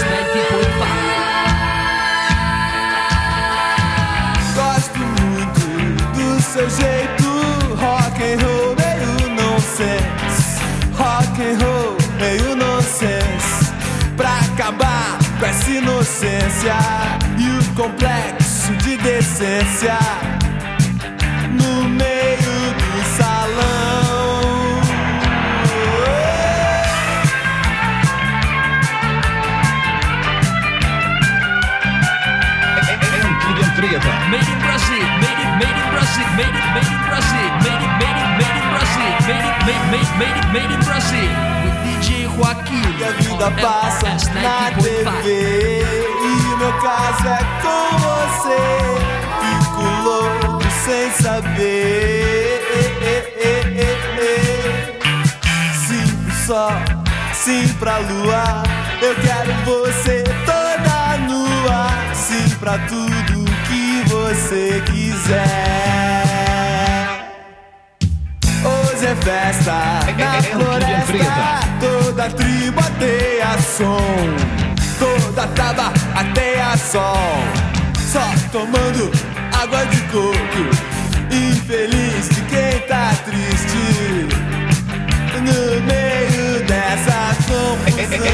90.5. Gosto muito do seu jeito. Rock and roll meio nonsense. Rock and roll meio nonsense. Pra acabar com essa inocência e o complexo de decência. No meio do salão. Äntligen fredag. Made in Brazil. Made in Brazil. Made in Brazil. Made in Brazil. Made in Brazil. With DJ Joaquim. E a vida passa na TV. E o meu caso é com você. Fico louco sem saber. Sim pro sol, sim pra lua. Eu quero você toda nua. Sim pra tudo que você quiser. Hoje é é festa. Na floresta toda tribo ateia som, toda taba ateia sol. Só tomando água de coco, infeliz de quem tá triste no meio dessa confusão.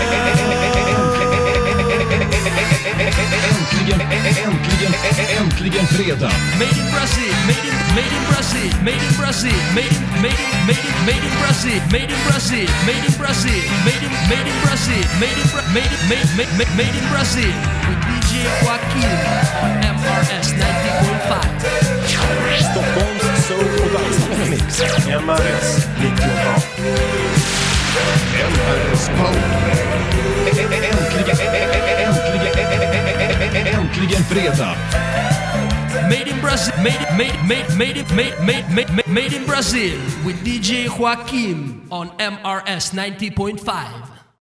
Äntligen fredag. Made in Brazil, made in Brazil, made in Brazil, made in Brazil, made in Brazil, made in Brazil, made in Brazil, made in Brazil, with DJ Joaquim on MRS 90.5. Stockholms Soul och Dansmix, MRS 90.5. MRS Power. Äntligen fredag. Made in Brazil, made in Brazil with DJ Joaquim on MRS 90.5.